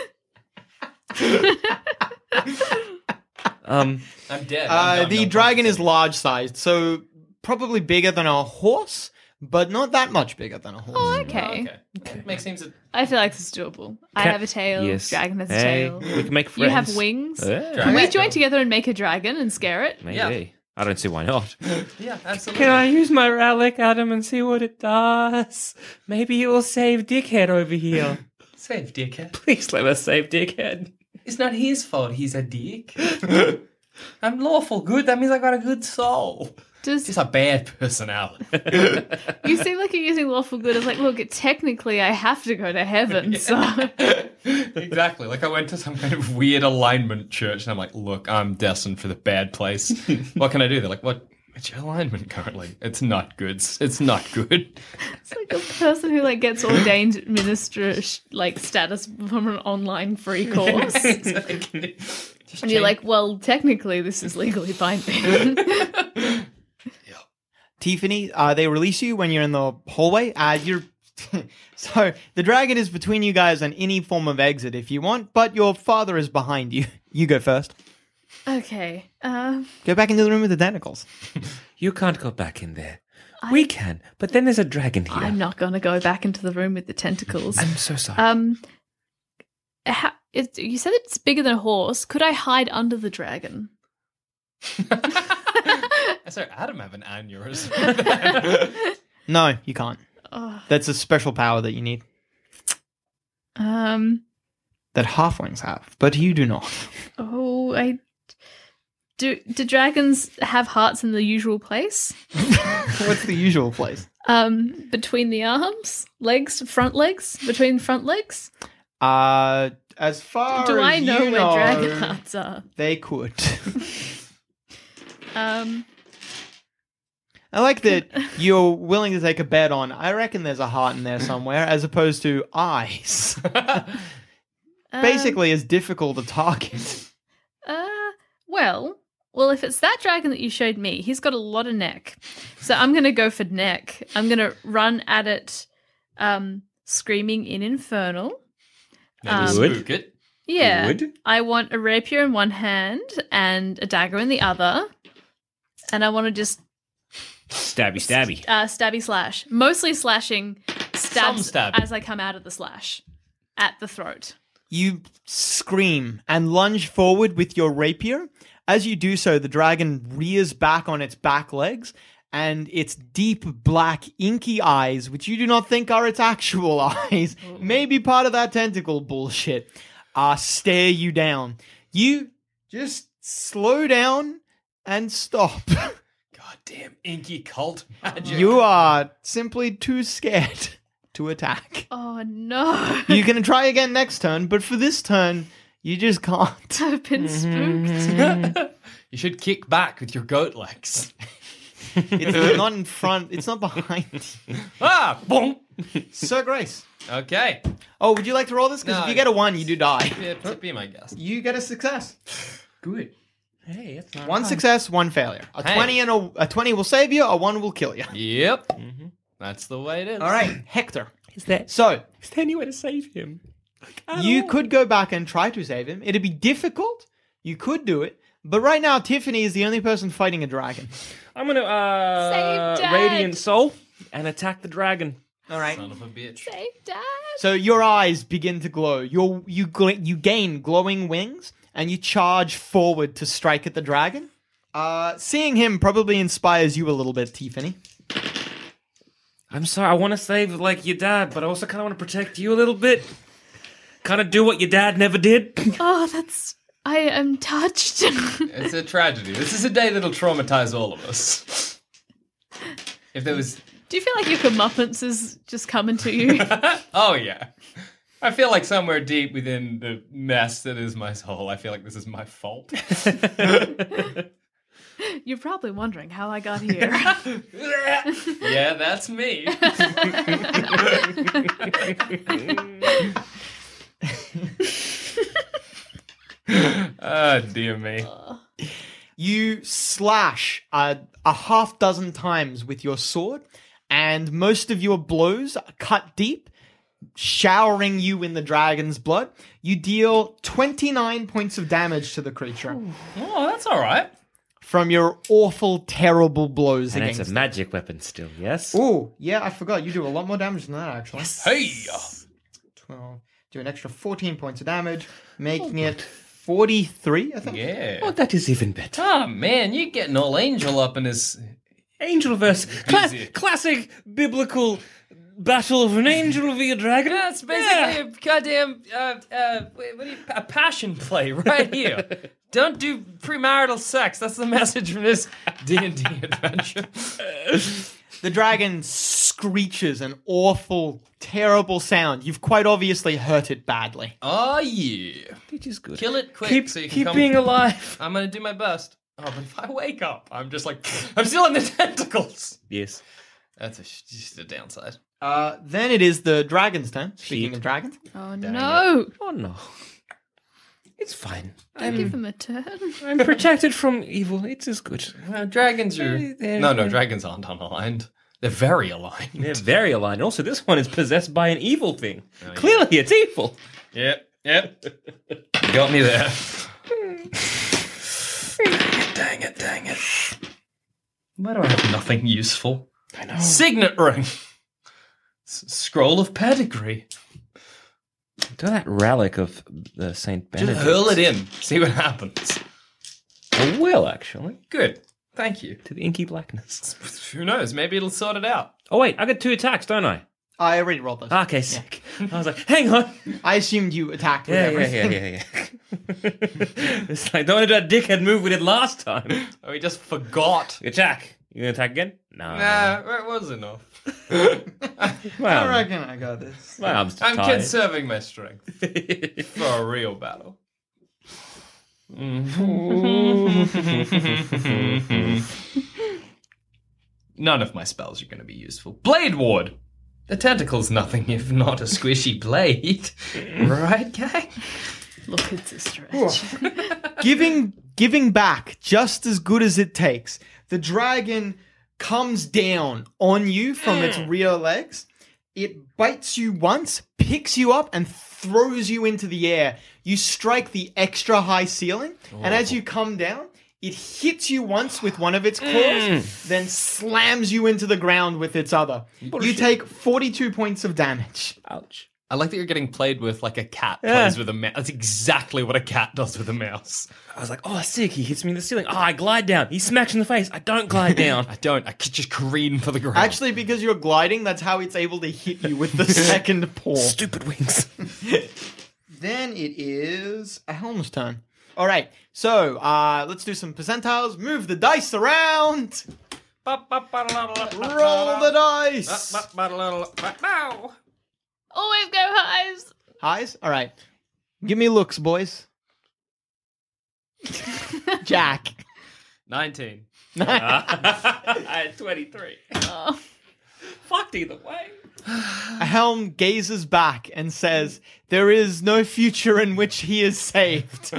[SPEAKER 4] Um,
[SPEAKER 7] I'm dead.
[SPEAKER 6] Uh,
[SPEAKER 7] I'm done,
[SPEAKER 6] the
[SPEAKER 7] no
[SPEAKER 6] dragon
[SPEAKER 7] point.
[SPEAKER 6] is large sized, so probably bigger than a horse, but not that much bigger than a horse.
[SPEAKER 5] Oh,
[SPEAKER 7] Oh,
[SPEAKER 5] okay.
[SPEAKER 7] okay. Makes seems that
[SPEAKER 5] I feel like this is doable. I
[SPEAKER 4] Ca-
[SPEAKER 5] have a tail.
[SPEAKER 4] yes.
[SPEAKER 5] Dragon has a
[SPEAKER 4] Hey,
[SPEAKER 5] tail.
[SPEAKER 4] we can make
[SPEAKER 5] You
[SPEAKER 4] friends.
[SPEAKER 5] have wings.
[SPEAKER 4] Yeah,
[SPEAKER 5] Can we
[SPEAKER 7] Dragon.
[SPEAKER 5] join together and make a dragon and scare it?
[SPEAKER 4] maybe.
[SPEAKER 7] Yeah.
[SPEAKER 4] I don't see why not.
[SPEAKER 7] yeah, absolutely.
[SPEAKER 4] Can I use my relic, Adam, and see what it does? Maybe it will save Dickhead over here.
[SPEAKER 7] Save dickhead.
[SPEAKER 4] Please let us save Dickhead.
[SPEAKER 7] It's not his fault. He's a dick. I'm lawful good. That means I got a good soul.
[SPEAKER 5] Does
[SPEAKER 7] Just a bad personality.
[SPEAKER 5] you seem like you're using lawful good as like, look, technically I have to go to heaven, so
[SPEAKER 7] Exactly. Like I went to some kind of weird alignment church, and I'm like, "Look, I'm destined for the bad place. What can I do?" They're like, "What? What's your alignment currently? It's not good. It's not good."
[SPEAKER 5] it's like a person who like gets ordained minister sh- like status from an online free course.
[SPEAKER 7] Exactly. Just
[SPEAKER 5] And you're
[SPEAKER 7] change-
[SPEAKER 5] like, well, technically this is legally binding.
[SPEAKER 6] Tiffany, uh, they release you when you're in the hallway. Uh, you're so the dragon is between you guys and any form of exit if you want, but your father is behind you. You go first.
[SPEAKER 5] Okay. Um
[SPEAKER 6] Go back into the room with the tentacles.
[SPEAKER 4] You can't go back in there. We can, but then there's a dragon here.
[SPEAKER 5] I'm not gonna go back into the room with the tentacles.
[SPEAKER 4] I'm so sorry.
[SPEAKER 5] Um how, it, you said it's bigger than a horse. Could I hide under the dragon?
[SPEAKER 7] Sorry, Adam have an aneurysm.
[SPEAKER 6] No, you can't.
[SPEAKER 5] Oh,
[SPEAKER 6] That's a special power that you need
[SPEAKER 5] um
[SPEAKER 6] that halflings have, but you do not.
[SPEAKER 5] oh I do do dragons have hearts in the usual place?
[SPEAKER 6] What's the usual place?
[SPEAKER 5] Um between the arms? Legs, front legs? Between front legs?
[SPEAKER 6] Uh, as far
[SPEAKER 5] Do
[SPEAKER 6] as
[SPEAKER 5] I know
[SPEAKER 6] you
[SPEAKER 5] where
[SPEAKER 6] know,
[SPEAKER 5] dragon hearts are?
[SPEAKER 6] they could.
[SPEAKER 5] Um
[SPEAKER 6] I like that you're willing to take a bet on. I reckon there's a heart in there somewhere, as opposed to eyes.
[SPEAKER 5] um,
[SPEAKER 6] Basically, as difficult a target.
[SPEAKER 5] Uh, well, well, if it's that dragon that you showed me, he's got a lot of neck. So I'm gonna go for neck. I'm gonna run at it, um, screaming in infernal.
[SPEAKER 7] Maybe
[SPEAKER 5] Um,
[SPEAKER 7] spook it.
[SPEAKER 5] Yeah,
[SPEAKER 4] Good.
[SPEAKER 5] I want a rapier in one hand and a dagger in the other, and I want to just
[SPEAKER 4] Stabby, stabby.
[SPEAKER 5] uh, stabby slash, mostly slashing, stabs
[SPEAKER 7] stab.
[SPEAKER 5] as I come out of the slash at the throat.
[SPEAKER 6] You scream and lunge forward with your rapier. As you do so, the dragon rears back on its back legs, and its deep black inky eyes, which you do not think are its actual eyes, maybe part of that tentacle bullshit, uh, stare you down. You just slow down and stop.
[SPEAKER 7] Goddamn inky cult magic.
[SPEAKER 6] You are simply too scared to attack.
[SPEAKER 5] Oh no!
[SPEAKER 6] You can try again next turn, but for this turn, You just can't.
[SPEAKER 5] I've been spooked.
[SPEAKER 7] You should kick back with your goat legs.
[SPEAKER 6] It's not in front. It's not behind you.
[SPEAKER 7] Ah, boom.
[SPEAKER 6] Sir Grace.
[SPEAKER 7] Okay.
[SPEAKER 6] Oh, would you like to roll this? Because
[SPEAKER 7] No,
[SPEAKER 6] if you get a one, you do die.
[SPEAKER 7] Yeah, be my guest.
[SPEAKER 6] You get a success.
[SPEAKER 7] Good.
[SPEAKER 4] Hey, that's not
[SPEAKER 6] One success, one failure. A
[SPEAKER 7] Hey.
[SPEAKER 6] twenty and a, a twenty will save you. A one will kill you.
[SPEAKER 7] Yep. That's the way it is.
[SPEAKER 6] All right, Hector.
[SPEAKER 4] Is there,
[SPEAKER 6] So
[SPEAKER 4] is there any way to save him?
[SPEAKER 6] you could go back and try to save him. It'd be difficult. You could do it, but right now Tiffany is the only person fighting a dragon.
[SPEAKER 4] I'm gonna uh,
[SPEAKER 5] Save Dad.
[SPEAKER 4] Radiant Soul and attack the dragon.
[SPEAKER 6] All right.
[SPEAKER 7] Son of a bitch.
[SPEAKER 5] Save Dad.
[SPEAKER 6] So your eyes begin to glow. Your you gl- you gain glowing wings, and you charge forward to strike at the dragon. Uh, seeing him probably inspires you a little bit, Tiffany.
[SPEAKER 4] I'm sorry, I want to save like your dad, but I also kind of want to protect you a little bit. Kind of do what your dad never did.
[SPEAKER 5] Oh, that's. I am touched.
[SPEAKER 7] It's a tragedy. This is a day that'll traumatize all of us. If there was...
[SPEAKER 5] Do you feel like your comeuppance is just coming to you?
[SPEAKER 7] Oh, yeah. I feel like somewhere deep within the mess that is my soul, I feel like this is my fault.
[SPEAKER 5] You're probably wondering how I got here.
[SPEAKER 7] Yeah, that's me. Ah, dear me.
[SPEAKER 6] You slash a, a half dozen times with your sword, and most of your blows cut deep, showering you in the dragon's blood. You deal twenty-nine points of damage to the creature
[SPEAKER 7] Oh, that's all right.
[SPEAKER 6] from your awful, terrible blows
[SPEAKER 4] And
[SPEAKER 6] against
[SPEAKER 4] it's a
[SPEAKER 6] it.
[SPEAKER 4] magic weapon still, yes?
[SPEAKER 6] Oh, yeah, I forgot. You do a lot more damage than that, actually.
[SPEAKER 7] Hey!
[SPEAKER 6] twelve. Do an extra fourteen points of damage, making it forty-three, I think.
[SPEAKER 7] Yeah.
[SPEAKER 4] Oh, that is even better.
[SPEAKER 7] Oh, man, you're getting all angel up in his...
[SPEAKER 4] Angel verse. Cla-
[SPEAKER 7] Easy.
[SPEAKER 4] classic biblical battle of an angel via dragon.
[SPEAKER 7] Yeah, it's basically a goddamn, uh, uh, what do you, a passion play right here. Don't do premarital sex. That's the message from this D and D adventure.
[SPEAKER 6] The dragon screeches an awful, terrible sound. You've quite obviously hurt it badly.
[SPEAKER 7] Oh, yeah.
[SPEAKER 4] Which is good.
[SPEAKER 7] Kill it quick
[SPEAKER 4] Keep,
[SPEAKER 7] so you can
[SPEAKER 4] keep
[SPEAKER 7] come...
[SPEAKER 4] being alive.
[SPEAKER 7] I'm going to do my best. Oh, but if I wake up, I'm just like, I'm still in the tentacles.
[SPEAKER 4] Yes.
[SPEAKER 7] That's a, just a downside.
[SPEAKER 6] Uh, then it is the dragon's turn. Speaking
[SPEAKER 4] Sheep.
[SPEAKER 6] of dragons.
[SPEAKER 5] Oh no!
[SPEAKER 4] Oh no. It's fine.
[SPEAKER 5] Don't give him a turn.
[SPEAKER 4] I'm protected from evil. It's as good.
[SPEAKER 7] Uh, dragons are...
[SPEAKER 4] They're- they're-
[SPEAKER 7] No, no, dragons aren't unaligned. They're very aligned.
[SPEAKER 4] They're very aligned. Also, this one is possessed by an evil thing. Clearly, it's evil.
[SPEAKER 7] Yep, yep. You got me there. Dang it, dang it. Why do I have nothing useful? I know. Signet ring. S- scroll of pedigree.
[SPEAKER 4] Do that relic of the Saint
[SPEAKER 7] Just
[SPEAKER 4] Benedict.
[SPEAKER 7] hurl it in. See what happens.
[SPEAKER 4] I will, actually.
[SPEAKER 7] Good. Thank you.
[SPEAKER 4] To the inky blackness.
[SPEAKER 7] Who knows? Maybe it'll sort it out.
[SPEAKER 4] Oh, wait. I got two attacks, don't I?
[SPEAKER 6] I already rolled those.
[SPEAKER 4] Okay, sick. I was like, hang on.
[SPEAKER 6] I assumed you attacked with
[SPEAKER 4] Yeah, yeah,
[SPEAKER 6] everything.
[SPEAKER 4] yeah, yeah, yeah. It's like, don't want to do that dickhead move we did last time.
[SPEAKER 7] Oh, we just forgot.
[SPEAKER 4] Attack. You gonna attack again? No.
[SPEAKER 7] Nah, it was enough.
[SPEAKER 4] Well,
[SPEAKER 6] I reckon I got this.
[SPEAKER 4] my arm's
[SPEAKER 7] I'm
[SPEAKER 4] tired.
[SPEAKER 7] conserving my strength for a real battle. None of my spells are going to be useful. Blade Ward! The tentacle's nothing if not a squishy blade. Right, gang?
[SPEAKER 5] Look, it's a stretch.
[SPEAKER 6] giving giving back just as good as it takes. The dragon comes down on you from its rear legs. It bites you once, picks you up, and throws you into the air. You strike the extra high ceiling, and as you come down, it hits you once with one of its claws, then slams you into the ground with its other. You take forty-two points of damage.
[SPEAKER 4] Ouch.
[SPEAKER 7] I like that you're getting played with like a cat
[SPEAKER 4] Yeah.
[SPEAKER 7] plays with a mouse. That's exactly what a cat does with a mouse.
[SPEAKER 4] I was like, oh, sick. He hits me in the ceiling. Oh, I glide down. He smacks in the face. I don't glide down.
[SPEAKER 7] I don't. I could just careen for the ground.
[SPEAKER 6] Actually, because you're gliding, that's how it's able to hit you with the second paw.
[SPEAKER 4] Stupid wings.
[SPEAKER 6] Then it is a Helm's turn. All right, so uh, let's do some percentiles. Move the dice around. Roll the dice.
[SPEAKER 5] Always go highs.
[SPEAKER 6] Highs? All right. Give me looks, boys. Jack.
[SPEAKER 7] nineteen.
[SPEAKER 4] I had twenty-three.
[SPEAKER 5] Oh.
[SPEAKER 4] Fucked either way.
[SPEAKER 6] Helm gazes back and says, "There is no future in which he is saved."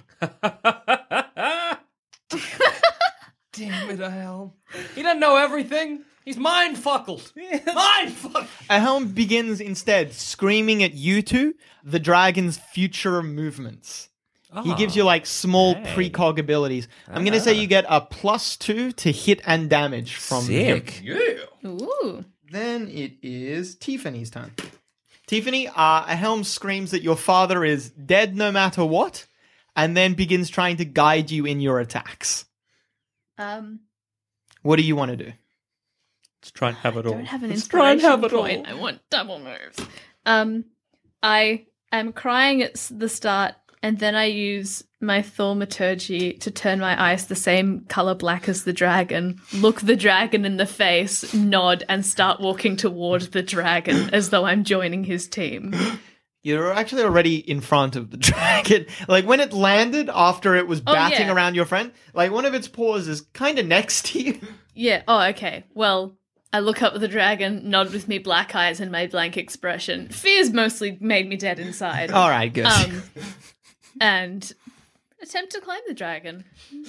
[SPEAKER 7] Damn it, Helm. He doesn't know everything. He's mind-fuckled. Mind-fuckled.
[SPEAKER 6] Helm begins instead screaming at you two the dragon's future movements. He gives you like small
[SPEAKER 4] hey.
[SPEAKER 6] precog abilities. I'm going to say you get a plus two to hit and damage from him.
[SPEAKER 4] Sick.
[SPEAKER 7] Yeah.
[SPEAKER 5] Ooh.
[SPEAKER 6] Then it is Tiffany's turn. Tiffany, uh, Helm screams that your father is dead no matter what, and then begins trying to guide you in your attacks.
[SPEAKER 5] Um,
[SPEAKER 6] What do you want to do?
[SPEAKER 4] Let's try and have it
[SPEAKER 5] I
[SPEAKER 4] all.
[SPEAKER 5] don't have an
[SPEAKER 4] Let's try and
[SPEAKER 5] inspiration
[SPEAKER 4] have it
[SPEAKER 5] point.
[SPEAKER 4] all.
[SPEAKER 5] I want double moves. Um, I am crying at s- the start, and then I use my thaumaturgy to turn my eyes the same color black as the dragon, look the dragon in the face, nod, and start walking toward the dragon as though I'm joining his team.
[SPEAKER 6] You're actually already in front of the dragon. Like, when it landed after it was
[SPEAKER 5] Oh,
[SPEAKER 6] batting
[SPEAKER 5] yeah.
[SPEAKER 6] around your friend, like, one of its paws is kind of next to you.
[SPEAKER 5] Yeah. Oh, okay. Well, I look up at the dragon, nod with me black eyes and my blank expression. Fear's mostly made me dead inside.
[SPEAKER 6] All right, good.
[SPEAKER 5] Um, and attempt to climb the dragon.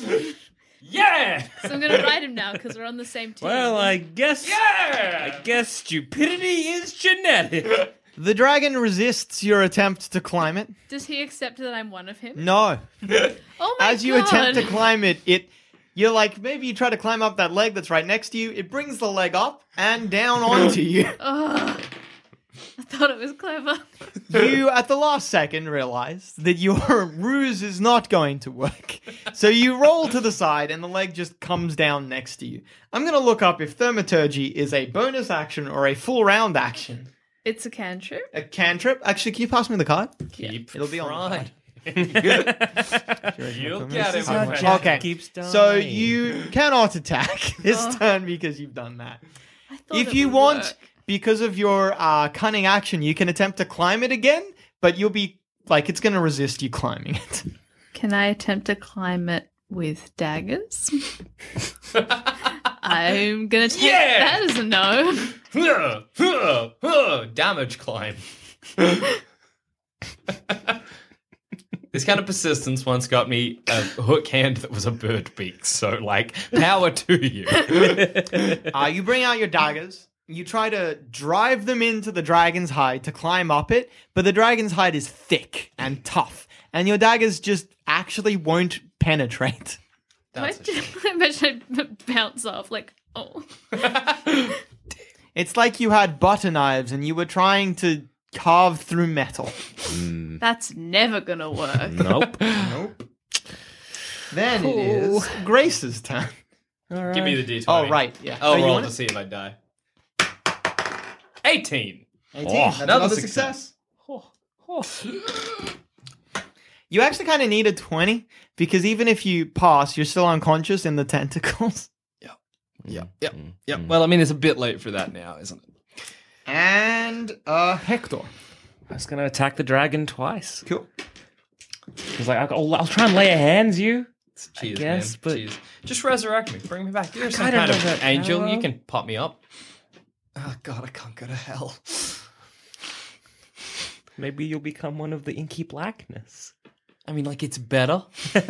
[SPEAKER 4] Yeah!
[SPEAKER 5] So I'm gonna ride him now because we're on the same team.
[SPEAKER 4] Well, I guess. Yeah! I guess stupidity is genetic.
[SPEAKER 6] The dragon resists your attempt to climb it.
[SPEAKER 5] Does he accept that I'm one of him?
[SPEAKER 6] No.
[SPEAKER 5] Oh my
[SPEAKER 6] As you
[SPEAKER 5] god!
[SPEAKER 6] attempt to climb it, it you're like, maybe you try to climb up that leg that's right next to you. It brings the leg up and down onto you.
[SPEAKER 5] Ugh. I thought it was clever.
[SPEAKER 6] You, at the last second, realize that your ruse is not going to work. So you roll to the side and the leg just comes down next to you. I'm going to look up if Thaumaturgy is a bonus action or a full round action.
[SPEAKER 5] It's a cantrip.
[SPEAKER 6] A cantrip. Actually, can you pass me the card?
[SPEAKER 7] Keep
[SPEAKER 6] It'll be on the
[SPEAKER 7] trying.
[SPEAKER 6] card.
[SPEAKER 7] You'll get it.
[SPEAKER 4] how
[SPEAKER 7] my
[SPEAKER 4] Jack
[SPEAKER 7] friend.
[SPEAKER 6] Okay,
[SPEAKER 4] keeps dying.
[SPEAKER 6] so you cannot attack this turn because you've done that.
[SPEAKER 5] I thought
[SPEAKER 6] If
[SPEAKER 5] it
[SPEAKER 6] you
[SPEAKER 5] would
[SPEAKER 6] want,
[SPEAKER 5] work.
[SPEAKER 6] because of your uh, cunning action, you can attempt to climb it again, but you'll be, like, it's going to resist you climbing it.
[SPEAKER 5] Can I attempt to climb it with daggers? I'm gonna take
[SPEAKER 7] Yeah!
[SPEAKER 5] that as a no.
[SPEAKER 7] Huh, huh, huh, Damage climb. This kind of persistence once got me a hook hand that was a bird beak, so, like, power to you.
[SPEAKER 6] Uh, you bring out your daggers. You try to drive them into the dragon's hide to climb up it, but the dragon's hide is thick and tough, and your daggers just actually won't penetrate.
[SPEAKER 5] I,
[SPEAKER 7] That's a shame.
[SPEAKER 5] I imagine I'd bounce off like, oh.
[SPEAKER 6] It's like you had butter knives and you were trying to carve through metal.
[SPEAKER 5] That's never gonna work.
[SPEAKER 4] Nope.
[SPEAKER 6] Nope. Then it is Grace's turn.
[SPEAKER 7] Give me the d twenty.
[SPEAKER 6] Oh, right, yeah.
[SPEAKER 7] I'll
[SPEAKER 6] Oh, you
[SPEAKER 7] roll
[SPEAKER 6] want
[SPEAKER 7] to
[SPEAKER 6] it?
[SPEAKER 7] see if I die. eighteen.
[SPEAKER 6] eighteen.
[SPEAKER 7] Oh,
[SPEAKER 6] That's
[SPEAKER 7] another
[SPEAKER 6] another
[SPEAKER 7] success.
[SPEAKER 6] success. You actually kind of need a twenty because even if you pass, you're still unconscious in the tentacles.
[SPEAKER 7] Yep, yep, yep. Well, I mean, it's a bit late for that now, isn't it?
[SPEAKER 6] And uh, Hector.
[SPEAKER 4] I was going to attack the dragon twice.
[SPEAKER 6] Cool.
[SPEAKER 4] He's like, I'll, I'll try and lay a hands you.
[SPEAKER 7] Cheers,
[SPEAKER 4] guess,
[SPEAKER 7] man.
[SPEAKER 4] but-
[SPEAKER 7] Cheers. Just resurrect me. Bring me back. You're some
[SPEAKER 4] kinda
[SPEAKER 7] kind
[SPEAKER 4] know
[SPEAKER 7] of
[SPEAKER 4] that
[SPEAKER 7] angel.
[SPEAKER 4] power.
[SPEAKER 7] You can pop me up. Oh, God, I can't go to hell.
[SPEAKER 4] Maybe you'll become one of the inky blackness.
[SPEAKER 7] I mean, like, it's better.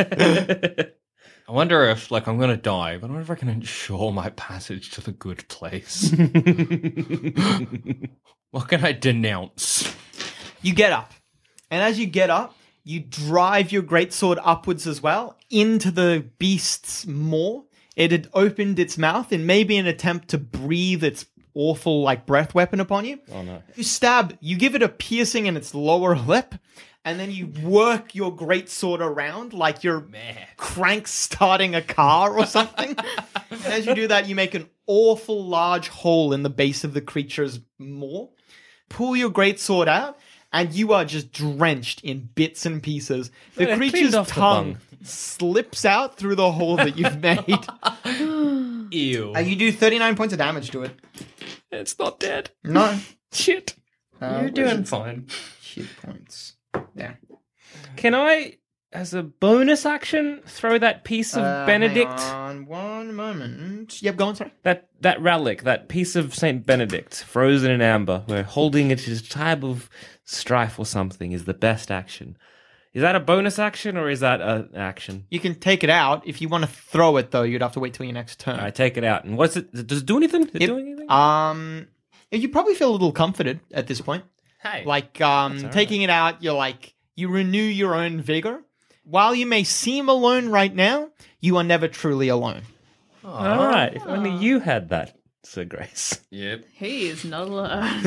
[SPEAKER 7] I wonder if, like, I'm going to die, but I wonder if I can ensure my passage to the good place. What can I denounce?
[SPEAKER 6] You get up. And as you get up, you drive your greatsword upwards as well into the beast's maw. It had opened its mouth in maybe an attempt to breathe its awful, like, breath weapon upon you.
[SPEAKER 4] Oh, no.
[SPEAKER 6] You stab, you give it a piercing in its lower lip, and then you work your greatsword around like you're crank starting a car or something. And as you do that, you make an awful large hole in the base of the creature's maw. Pull your greatsword out, and you are just drenched in bits and pieces. The
[SPEAKER 4] Yeah, cleaned
[SPEAKER 6] creature's
[SPEAKER 4] off the
[SPEAKER 6] tongue
[SPEAKER 4] bung.
[SPEAKER 6] slips out through the hole that you've made.
[SPEAKER 7] Ew.
[SPEAKER 6] And you do thirty-nine points of damage to it.
[SPEAKER 7] It's not dead.
[SPEAKER 6] No.
[SPEAKER 7] Shit.
[SPEAKER 6] Uh,
[SPEAKER 7] You're doing fine.
[SPEAKER 6] Hit points. There.
[SPEAKER 4] Can I as a bonus action, throw that piece of
[SPEAKER 6] Uh,
[SPEAKER 4] Benedict,
[SPEAKER 6] hang on one moment. Yep, go on, sorry.
[SPEAKER 4] that that relic, that piece of Saint Benedict, frozen in amber, where holding it is a type of strife or something is the best action. Is that a bonus action or is that an action?
[SPEAKER 6] You can take it out. If you want to throw it, though, you'd have to wait till your next turn.
[SPEAKER 4] I take it out, and what's it? Does it do anything? Does it
[SPEAKER 6] Yep.
[SPEAKER 4] do anything?
[SPEAKER 6] Um, you probably feel a little comforted at this point.
[SPEAKER 7] Hey.
[SPEAKER 6] Like, um, taking it out, you're like, you renew your own vigor. While you may seem alone right now, you are never truly alone.
[SPEAKER 4] All right. If only you had that, Sir Grace.
[SPEAKER 7] Yep.
[SPEAKER 5] He is not alone.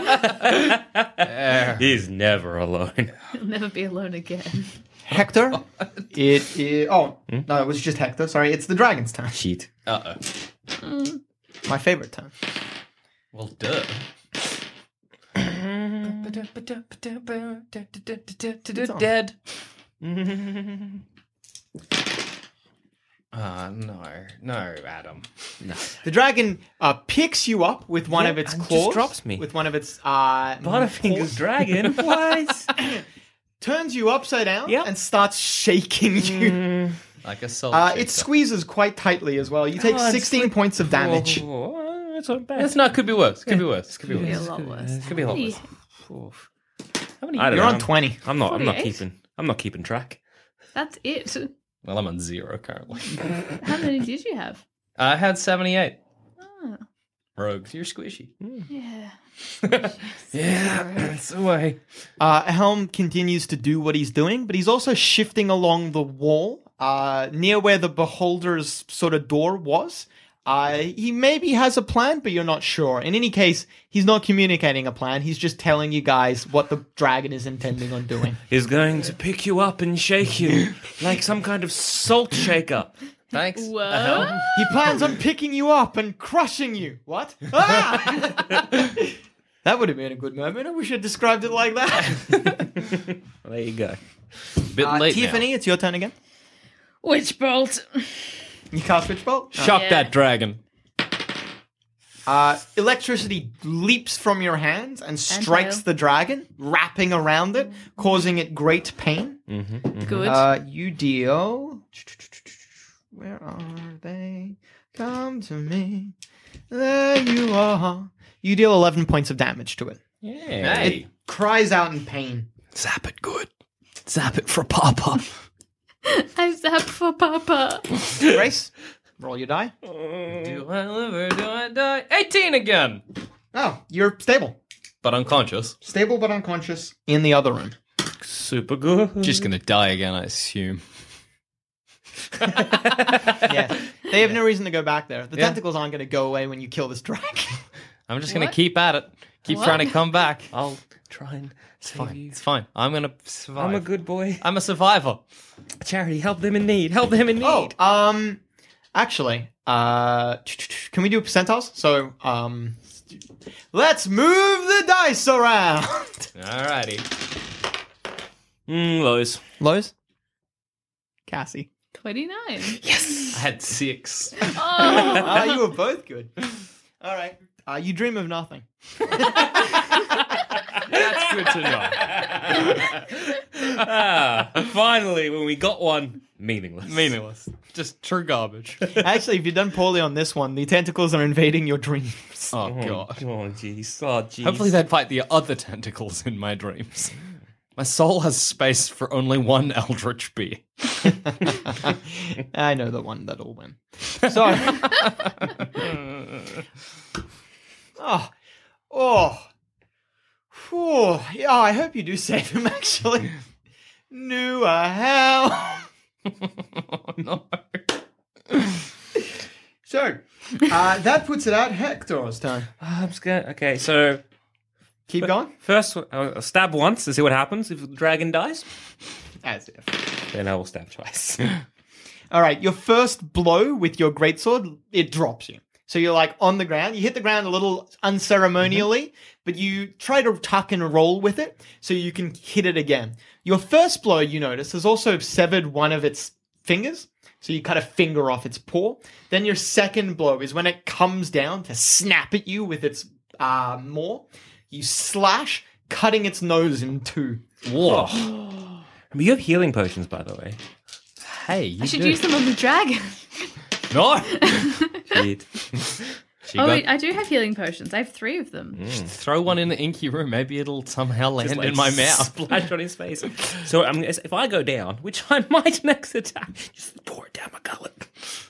[SPEAKER 4] He's never alone.
[SPEAKER 5] He'll never be alone again.
[SPEAKER 6] Hector, it is. Oh, no, it was just Hector. Sorry, it's the dragon's turn.
[SPEAKER 4] Cheat.
[SPEAKER 7] Uh-oh.
[SPEAKER 6] My favorite turn.
[SPEAKER 7] Well, duh. Dead. Ah, no. No, Adam.
[SPEAKER 6] The dragon uh, picks you up with one
[SPEAKER 4] Yeah,
[SPEAKER 6] of its
[SPEAKER 4] and just
[SPEAKER 6] claws.
[SPEAKER 4] drops me.
[SPEAKER 6] With one of its uh,
[SPEAKER 4] Butterfinger's
[SPEAKER 6] paws.
[SPEAKER 4] dragon. What?
[SPEAKER 6] Turns you upside down
[SPEAKER 4] Yep.
[SPEAKER 6] and starts shaking you.
[SPEAKER 7] Like a soul
[SPEAKER 6] Uh,
[SPEAKER 7] shaker.
[SPEAKER 6] it squeezes quite tightly as well. You take
[SPEAKER 4] Oh, it's
[SPEAKER 6] sixteen
[SPEAKER 4] like-
[SPEAKER 6] points of damage.
[SPEAKER 4] Oh, that's not bad.
[SPEAKER 7] It's not, could be worse. Could be worse. Could be
[SPEAKER 5] Could be a
[SPEAKER 7] worse.
[SPEAKER 5] lot worse.
[SPEAKER 7] Could be a lot
[SPEAKER 5] How
[SPEAKER 7] worse.
[SPEAKER 5] many-
[SPEAKER 7] How many
[SPEAKER 4] I don't
[SPEAKER 6] You're
[SPEAKER 4] know.
[SPEAKER 6] on twenty.
[SPEAKER 4] I'm not. I'm not
[SPEAKER 5] forty-eight?
[SPEAKER 4] keeping. I'm not keeping track.
[SPEAKER 5] That's it.
[SPEAKER 7] Well, I'm on zero currently.
[SPEAKER 5] How many did you have?
[SPEAKER 7] I had seventy-eight.
[SPEAKER 5] Oh,
[SPEAKER 7] Rogues, you're squishy.
[SPEAKER 5] yeah.
[SPEAKER 4] Yeah, it's away.
[SPEAKER 6] Uh, Helm continues to do what he's doing, but he's also shifting along the wall uh, near where the Beholder's sort of door was. Uh, he maybe has a plan, but you're not sure. In any case, he's not communicating a plan. He's just telling you guys what the dragon is intending on doing.
[SPEAKER 4] He's going to pick you up and shake you like some kind of salt shaker.
[SPEAKER 7] Thanks.
[SPEAKER 5] What?
[SPEAKER 6] He plans on picking you up and crushing you. What? Ah! That would have been a good moment. I wish I described it like that.
[SPEAKER 4] Well, there you go.
[SPEAKER 7] Bit
[SPEAKER 6] Uh,
[SPEAKER 7] late
[SPEAKER 6] Tiffany, it's your turn again.
[SPEAKER 5] Witch bolt.
[SPEAKER 6] You cast Witch Bolt.
[SPEAKER 7] now. Shock
[SPEAKER 5] Yeah.
[SPEAKER 7] that dragon.
[SPEAKER 6] Uh, electricity leaps from your hands and strikes
[SPEAKER 5] tail.
[SPEAKER 6] the dragon, wrapping around it, causing it great pain.
[SPEAKER 5] Good.
[SPEAKER 6] Uh, you deal. Where are they? Come to me. There you are. You deal eleven points of damage to it.
[SPEAKER 4] Yeah.
[SPEAKER 7] Hey.
[SPEAKER 6] Cries out in pain.
[SPEAKER 7] Zap it good. Zap it for Papa.
[SPEAKER 5] I zap for Papa.
[SPEAKER 6] Grace, roll your die.
[SPEAKER 7] Do I live or do I die? eighteen again.
[SPEAKER 6] Oh, you're stable.
[SPEAKER 7] But unconscious.
[SPEAKER 6] Stable but unconscious in the other room.
[SPEAKER 4] Super good.
[SPEAKER 7] Just gonna die again, I assume.
[SPEAKER 6] Yeah. They have no reason to go back there. The
[SPEAKER 7] Yeah.
[SPEAKER 6] tentacles aren't going to go away when you kill this dragon.
[SPEAKER 7] I'm just gonna
[SPEAKER 5] What?
[SPEAKER 7] keep at it. Keep
[SPEAKER 5] What?
[SPEAKER 7] trying to come back.
[SPEAKER 4] I'll try and
[SPEAKER 7] It's
[SPEAKER 4] save
[SPEAKER 7] fine.
[SPEAKER 4] you.
[SPEAKER 7] It's fine. I'm gonna survive.
[SPEAKER 4] I'm a good boy.
[SPEAKER 7] I'm a survivor.
[SPEAKER 4] Charity, help them in need. Help them in need.
[SPEAKER 6] Oh, um, actually, uh, can we do percentiles? So, um, let's move the dice around.
[SPEAKER 7] Alrighty.
[SPEAKER 4] Mm, Lois.
[SPEAKER 6] Lows? Cassie.
[SPEAKER 5] twenty-nine.
[SPEAKER 7] I had six.
[SPEAKER 5] Oh.
[SPEAKER 6] Ah, you were both good. All right. Uh, you dream of nothing.
[SPEAKER 7] That's good to know.
[SPEAKER 4] Ah, finally, when we got one, meaningless.
[SPEAKER 7] Meaningless. Just true garbage.
[SPEAKER 6] Actually, if you've done poorly on this one, the tentacles are invading your dreams.
[SPEAKER 7] Oh,
[SPEAKER 4] Oh,
[SPEAKER 7] God.
[SPEAKER 4] Oh, jeez. Oh, jeez.
[SPEAKER 7] Hopefully they fight the other tentacles in my dreams. My soul has space for only one Eldritch Bee.
[SPEAKER 6] I know the one that'll win. So, oh, oh, Whew. Yeah, I hope you do save him. Actually, new a hell.
[SPEAKER 7] Oh, no.
[SPEAKER 6] So, uh, that puts it out Hector's turn.
[SPEAKER 4] I'm just gonna. Okay, so
[SPEAKER 6] Keep going.
[SPEAKER 4] first I'll stab once to see what happens if the dragon dies.
[SPEAKER 6] As if.
[SPEAKER 4] Then I will stab twice.
[SPEAKER 6] All right, your first blow with your greatsword, it drops you. So you're like on the ground. You hit the ground a little unceremonially, but you try to tuck and roll with it so you can hit it again. Your first blow, you notice, has also severed one of its fingers. So you cut a finger off its paw. Then your second blow is when it comes down to snap at you with its uh, maw. You slash, cutting its nose in two.
[SPEAKER 7] Whoa.
[SPEAKER 4] I mean, you have healing potions, by the way.
[SPEAKER 7] Hey, you
[SPEAKER 5] I should
[SPEAKER 7] do.
[SPEAKER 5] use them on the dragon.
[SPEAKER 7] No.
[SPEAKER 4] Shit.
[SPEAKER 7] She
[SPEAKER 5] Oh,
[SPEAKER 7] got-
[SPEAKER 5] wait, I do have healing potions. I have three of them.
[SPEAKER 7] Throw one in the inky room. Maybe it'll somehow land
[SPEAKER 4] Just, like,
[SPEAKER 7] in my mouth.
[SPEAKER 4] Splash on his face. So I'm, if I go down, which I might next attack, just pour it down my gullet.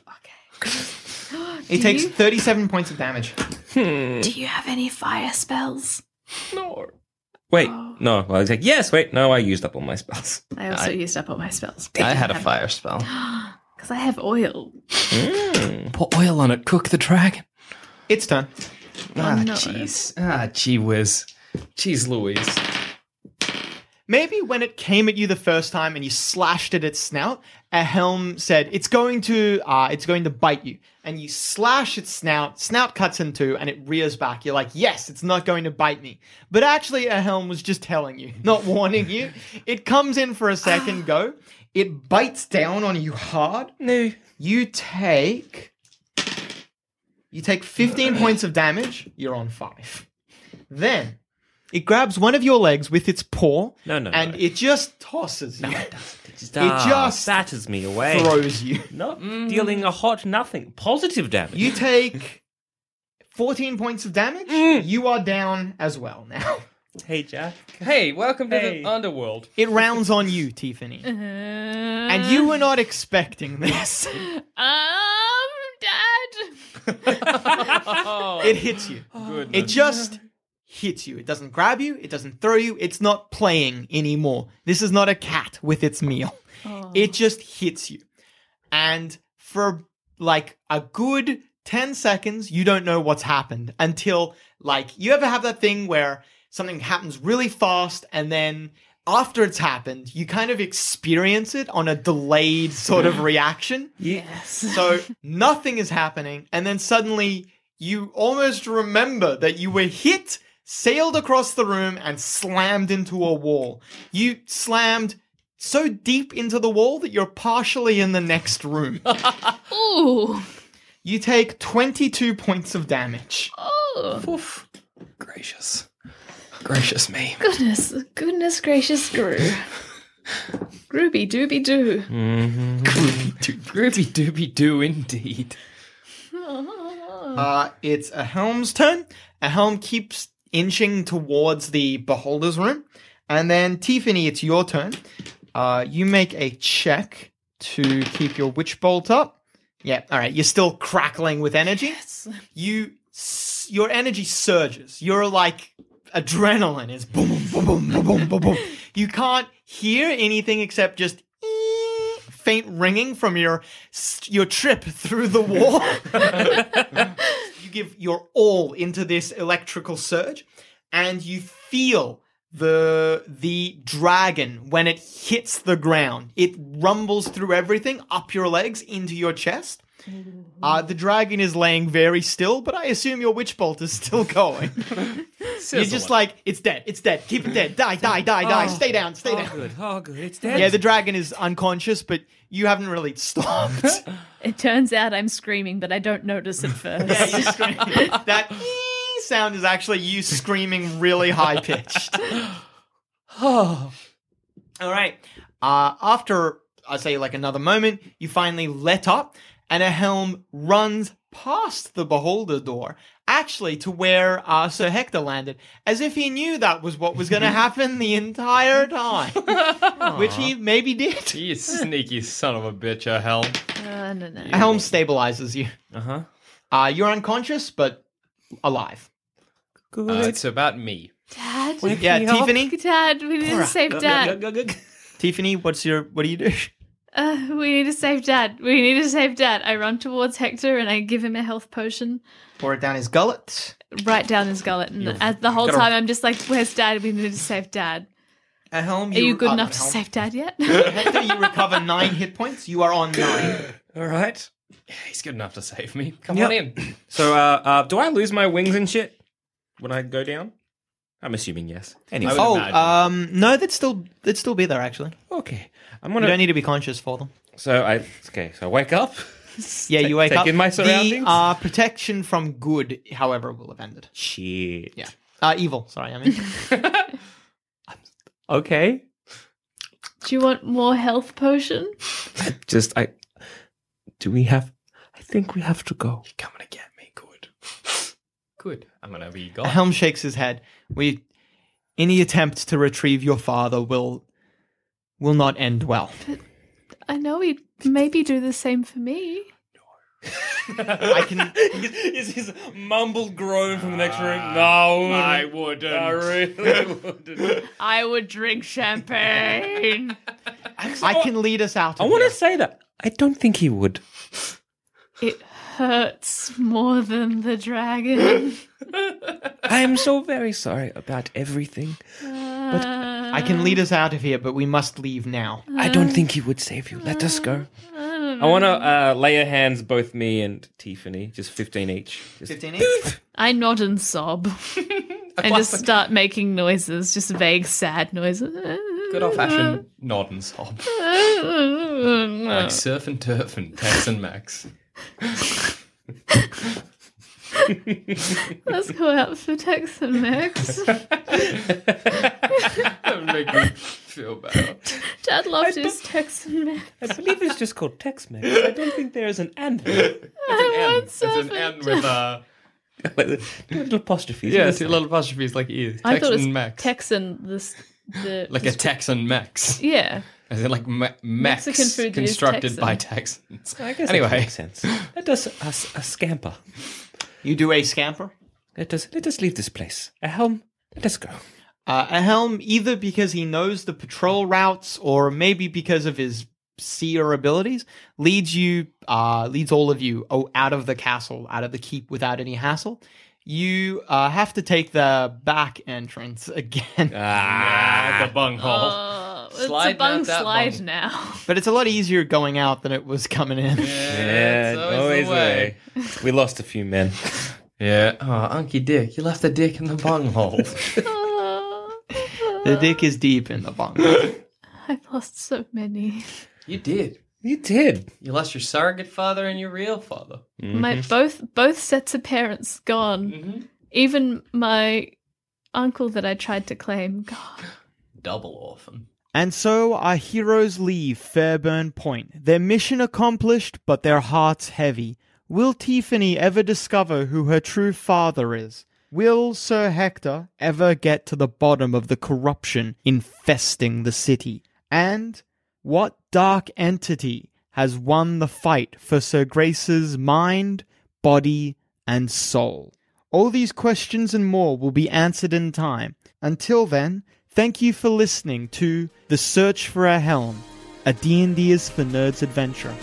[SPEAKER 6] He
[SPEAKER 5] Do
[SPEAKER 6] takes
[SPEAKER 5] you-
[SPEAKER 6] thirty-seven points of damage.
[SPEAKER 5] Do you have any fire spells?
[SPEAKER 4] No. Wait, no. Well, I was like, yes, wait, no, I used up all my spells.
[SPEAKER 5] I also used up all my spells.
[SPEAKER 7] I had a fire spell.
[SPEAKER 5] Because I have oil.
[SPEAKER 7] Pour oil on it. Cook the dragon.
[SPEAKER 6] Its turn.
[SPEAKER 7] Ah,
[SPEAKER 5] no.
[SPEAKER 7] jeez. Ah, gee whiz. Jeez Louise.
[SPEAKER 6] Maybe when it came at you the first time and you slashed at its snout, a helm said it's going to uh, it's going to bite you, and you slash its snout. Snout cuts in two, and it rears back. You're like, yes, it's not going to bite me. But actually, a helm was just telling you, not warning you. It comes in for a second go. It bites down on you hard.
[SPEAKER 4] No.
[SPEAKER 6] You take you take fifteen points of damage. You're on five. Then it grabs one of your legs with its paw,
[SPEAKER 4] No, no,
[SPEAKER 6] and
[SPEAKER 4] no.
[SPEAKER 6] it just tosses you.
[SPEAKER 4] It just,
[SPEAKER 6] It just
[SPEAKER 4] batters me away.
[SPEAKER 6] throws you.
[SPEAKER 4] Not dealing a hot nothing. Positive damage.
[SPEAKER 6] You take fourteen points of damage.
[SPEAKER 4] Mm.
[SPEAKER 6] You are down as well now.
[SPEAKER 4] Hey, Jack.
[SPEAKER 7] Hey, welcome to
[SPEAKER 4] Hey.
[SPEAKER 7] the underworld.
[SPEAKER 6] It rounds on you, Tiffany.
[SPEAKER 5] Uh,
[SPEAKER 6] And you were not expecting this.
[SPEAKER 5] Um, Dad.
[SPEAKER 6] It hits you. It just hits you. It doesn't grab you. It doesn't throw you. It's not playing anymore. This is not a cat with its meal. It just hits you. And for like a good ten seconds, you don't know what's happened until, like, you ever have that thing where something happens really fast and then after it's happened, you kind of experience it on a delayed sort of reaction?
[SPEAKER 5] Yes.
[SPEAKER 6] So nothing is happening, and then suddenly you almost remember that you were hit, sailed across the room, and slammed into a wall. You slammed so deep into the wall that you're partially in the next room.
[SPEAKER 5] Ooh.
[SPEAKER 6] You take twenty-two points of damage.
[SPEAKER 5] Oh.
[SPEAKER 7] Oof. Gracious. Gracious me.
[SPEAKER 5] Goodness, goodness gracious, Gru. Grooby dooby doo.
[SPEAKER 7] Groovy dooby doo indeed.
[SPEAKER 6] Uh, it's a helm's turn. A helm keeps inching towards the beholder's room. And then, Tiffany, it's your turn. Uh, you make a check to keep your witch bolt up. Yeah, all right. You're still crackling with energy.
[SPEAKER 5] Yes.
[SPEAKER 6] You, s- your energy surges. You're like adrenaline is boom, boom, boom, boom, boom, boom, boom. You can't hear anything except just ee- faint ringing from your s- your trip through the wall. You give your all into this electrical surge, and you feel the the dragon when it hits the ground. It rumbles through everything up your legs into your chest. Uh, the dragon is laying very still, but I assume your witch bolt is still going. You're just like, it's dead, it's dead, keep it dead, die, die, die, die, stay down, stay
[SPEAKER 4] Oh,
[SPEAKER 6] down.
[SPEAKER 4] good. Oh, good. It's dead.
[SPEAKER 6] Yeah, the dragon is unconscious, but you haven't really stopped.
[SPEAKER 5] It turns out I'm screaming, but I don't notice at first.
[SPEAKER 6] Yeah, you scream. That ee sound is actually you screaming really high pitched.
[SPEAKER 4] Oh.
[SPEAKER 6] All right. Uh, after, I say, like another moment, you finally let up, and a helm runs past the beholder door, actually to where uh, Sir Hector landed, as if he knew that was what was going to happen the entire time, which he maybe did.
[SPEAKER 7] You sneaky son of a bitch, a hell.
[SPEAKER 5] Uh, no, no.
[SPEAKER 6] A helm stabilizes you.
[SPEAKER 4] Uh-huh.
[SPEAKER 6] Uh, you're unconscious, but alive.
[SPEAKER 4] Good.
[SPEAKER 7] Uh, it's about me.
[SPEAKER 5] Dad?
[SPEAKER 6] Yeah, Tiffany.
[SPEAKER 5] Dad, we need to save Dad.
[SPEAKER 6] Tiffany, what's your, what do you do?
[SPEAKER 5] Uh, we need to save Dad. We need to save Dad. I run towards Hector and I give him a health potion
[SPEAKER 6] Pour it down his gullet.
[SPEAKER 5] right down his gullet. And as the whole
[SPEAKER 6] gotta-
[SPEAKER 5] time I'm just like, where's Dad? We need to save Dad.
[SPEAKER 6] A helm.
[SPEAKER 5] Are you good
[SPEAKER 6] uh,
[SPEAKER 5] enough
[SPEAKER 6] not
[SPEAKER 5] to
[SPEAKER 6] helm.
[SPEAKER 5] save Dad yet?
[SPEAKER 6] Hector, you recover nine hit points. You are on nine.
[SPEAKER 4] All right.
[SPEAKER 7] Yeah, he's good enough to save me. Come
[SPEAKER 4] Yep.
[SPEAKER 7] on in.
[SPEAKER 4] So, uh, uh, do I lose my wings and shit when I go down? I'm assuming yes. Anyway.
[SPEAKER 7] I would
[SPEAKER 6] Oh,
[SPEAKER 7] imagine.
[SPEAKER 6] um, no, they'd still, they'd still be there, actually.
[SPEAKER 4] Okay. I'm
[SPEAKER 6] You
[SPEAKER 4] gonna.
[SPEAKER 6] don't need to be conscious for them.
[SPEAKER 4] So I. Okay. So I wake up.
[SPEAKER 6] Yeah, you wake
[SPEAKER 4] take
[SPEAKER 6] up.
[SPEAKER 4] in my surroundings?
[SPEAKER 6] The uh, protection from good, however, will have ended.
[SPEAKER 4] Shit.
[SPEAKER 6] Yeah. Uh, evil, sorry, I mean.
[SPEAKER 4] Okay.
[SPEAKER 5] Do you want more health potion?
[SPEAKER 8] Just, I. Do we have. I think we have to go.
[SPEAKER 7] You're coming to get me. Good. Good. I'm going to be gone.
[SPEAKER 6] Helm shakes his head. We. Any attempt to retrieve your father will. will not end well.
[SPEAKER 5] But I know he'd maybe do the same for me.
[SPEAKER 6] I can.
[SPEAKER 4] Is his mumbled groan from the next room? No,
[SPEAKER 7] I wouldn't.
[SPEAKER 4] I really wouldn't.
[SPEAKER 5] I would drink champagne.
[SPEAKER 6] I can lead us out.
[SPEAKER 8] I
[SPEAKER 6] Of
[SPEAKER 8] want
[SPEAKER 6] here.
[SPEAKER 8] to say that. I don't think he would.
[SPEAKER 5] It hurts more than the dragon.
[SPEAKER 8] I am so very sorry about everything.
[SPEAKER 6] But I can lead us out of here, but we must leave now.
[SPEAKER 8] I don't think he would save you. Let us go.
[SPEAKER 4] I want to uh, lay your hands, both me and Tiffany, just fifteen each. Just
[SPEAKER 6] Fifteen each.
[SPEAKER 5] I nod and sob. And just start making noises, just vague, sad noises.
[SPEAKER 7] Good old-fashioned nod and sob. Like surf and turf and Tex and Max.
[SPEAKER 5] Let's go out for Tex and Max.
[SPEAKER 7] That would make me feel better.
[SPEAKER 5] Dad loved his Tex and Max.
[SPEAKER 8] I believe it's just called Tex-Mex. I don't think there is an and there.
[SPEAKER 5] I
[SPEAKER 7] N.
[SPEAKER 5] want
[SPEAKER 7] It's
[SPEAKER 5] surf
[SPEAKER 7] an
[SPEAKER 5] and
[SPEAKER 7] N with a...
[SPEAKER 8] Two little apostrophes.
[SPEAKER 7] Yeah, two little apostrophes like ears.
[SPEAKER 5] I
[SPEAKER 7] Tex
[SPEAKER 5] thought it was
[SPEAKER 7] and Max.
[SPEAKER 5] Texan. This the
[SPEAKER 7] Like a Texan Max.
[SPEAKER 5] yeah.
[SPEAKER 7] As in like ma- Max
[SPEAKER 5] Mexican food that is
[SPEAKER 7] constructed
[SPEAKER 5] Texan.
[SPEAKER 7] by Texans.
[SPEAKER 8] I guess
[SPEAKER 7] Anyway.
[SPEAKER 8] that makes sense. Let us a, a scamper.
[SPEAKER 6] You do a scamper.
[SPEAKER 8] Let us let us leave this place. A helm. Let us go.
[SPEAKER 6] Uh, a helm, either because he knows the patrol routes or maybe because of his seer abilities, leads you, uh, leads all of you oh, out of the castle, out of the keep without any hassle. You uh, have to take the back entrance again,
[SPEAKER 7] Ah, the bunghole.
[SPEAKER 5] Uh, it's a
[SPEAKER 7] Sliding
[SPEAKER 5] bung
[SPEAKER 7] out that
[SPEAKER 5] slide
[SPEAKER 7] bung.
[SPEAKER 5] now.
[SPEAKER 6] but it's a lot easier going out than it was coming in.
[SPEAKER 7] Yeah, it's always the way.
[SPEAKER 8] We lost a few men.
[SPEAKER 7] Yeah. Oh, Unky Dick, you left the dick in the bunghole.
[SPEAKER 6] The dick is deep in the bung.
[SPEAKER 5] I've lost so many.
[SPEAKER 7] You did.
[SPEAKER 8] You did.
[SPEAKER 7] You lost your surrogate father and your real father.
[SPEAKER 5] My both both sets of parents gone.
[SPEAKER 7] Mm-hmm.
[SPEAKER 5] Even my uncle that I tried to claim gone.
[SPEAKER 7] Double orphan.
[SPEAKER 6] And so our heroes leave Fairburn Point, their mission accomplished, but their hearts heavy. Will Tiffany ever discover who her true father is? Will Sir Hector ever get to the bottom of the corruption infesting the city? And what dark entity has won the fight for Sir Grace's mind, body, and soul? All these questions and more will be answered in time. Until then, thank you for listening to The Search for a Helm, a D and D is for Nerds adventure.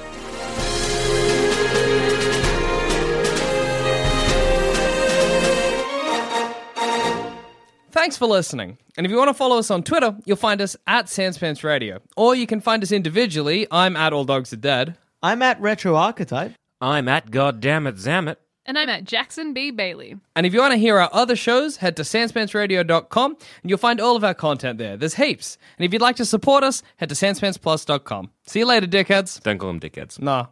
[SPEAKER 7] Thanks for listening. And if you want to follow us on Twitter, you'll find us at Sanspants Radio. Or you can find us individually. I'm at All Dogs Are Dead.
[SPEAKER 6] I'm at Retro Archetype.
[SPEAKER 4] I'm at Goddammit Zammit.
[SPEAKER 5] And I'm at Jackson B. Bailey.
[SPEAKER 7] And if you want to hear our other shows, head to sanspantsradio radio dot com and you'll find all of our content there. There's heaps. And if you'd like to support us, head to sanspants plus dot com. See you later, dickheads.
[SPEAKER 4] Don't call them dickheads.
[SPEAKER 7] Nah.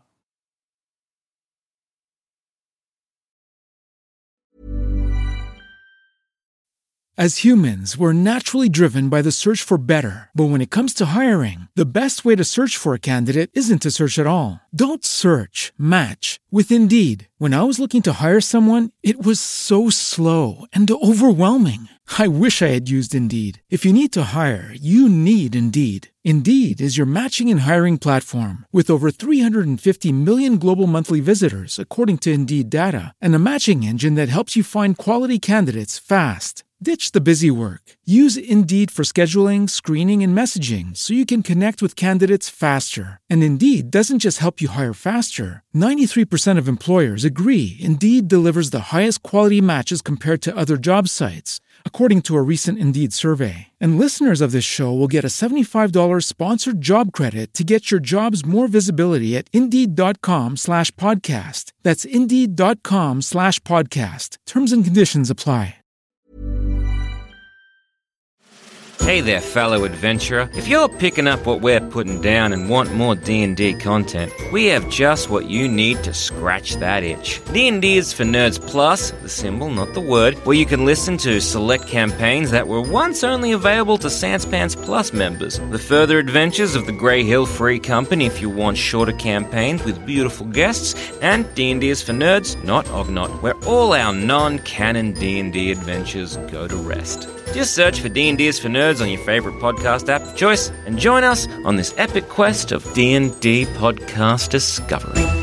[SPEAKER 9] As humans, we're naturally driven by the search for better. But when it comes to hiring, the best way to search for a candidate isn't to search at all. Don't search, match with Indeed. When I was looking to hire someone, it was so slow and overwhelming. I wish I had used Indeed. If you need to hire, you need Indeed. Indeed is your matching and hiring platform with over three hundred fifty million global monthly visitors, according to Indeed data, and a matching engine that helps you find quality candidates fast. Ditch the busy work. Use Indeed for scheduling, screening, and messaging so you can connect with candidates faster. And Indeed doesn't just help you hire faster. ninety-three percent of employers agree Indeed delivers the highest quality matches compared to other job sites, according to a recent Indeed survey. And listeners of this show will get a seventy-five dollars sponsored job credit to get your jobs more visibility at Indeed.com slash podcast. That's Indeed.com slash podcast. Terms and conditions apply.
[SPEAKER 4] Hey there, fellow adventurer. If you're picking up what we're putting down and want more D and D content, we have just what you need to scratch that itch. D and D is for Nerds Plus, the symbol, not the word, where you can listen to select campaigns that were once only available to Sans Pants Plus members. The further adventures of the Grey Hill Free Company if you want shorter campaigns with beautiful guests, and D and D is for Nerds, not Ognot, where all our non-canon D and D adventures go to rest. Just search for D and D is for Nerds on your favourite podcast app of choice and join us on this epic quest of D and D podcast discovery.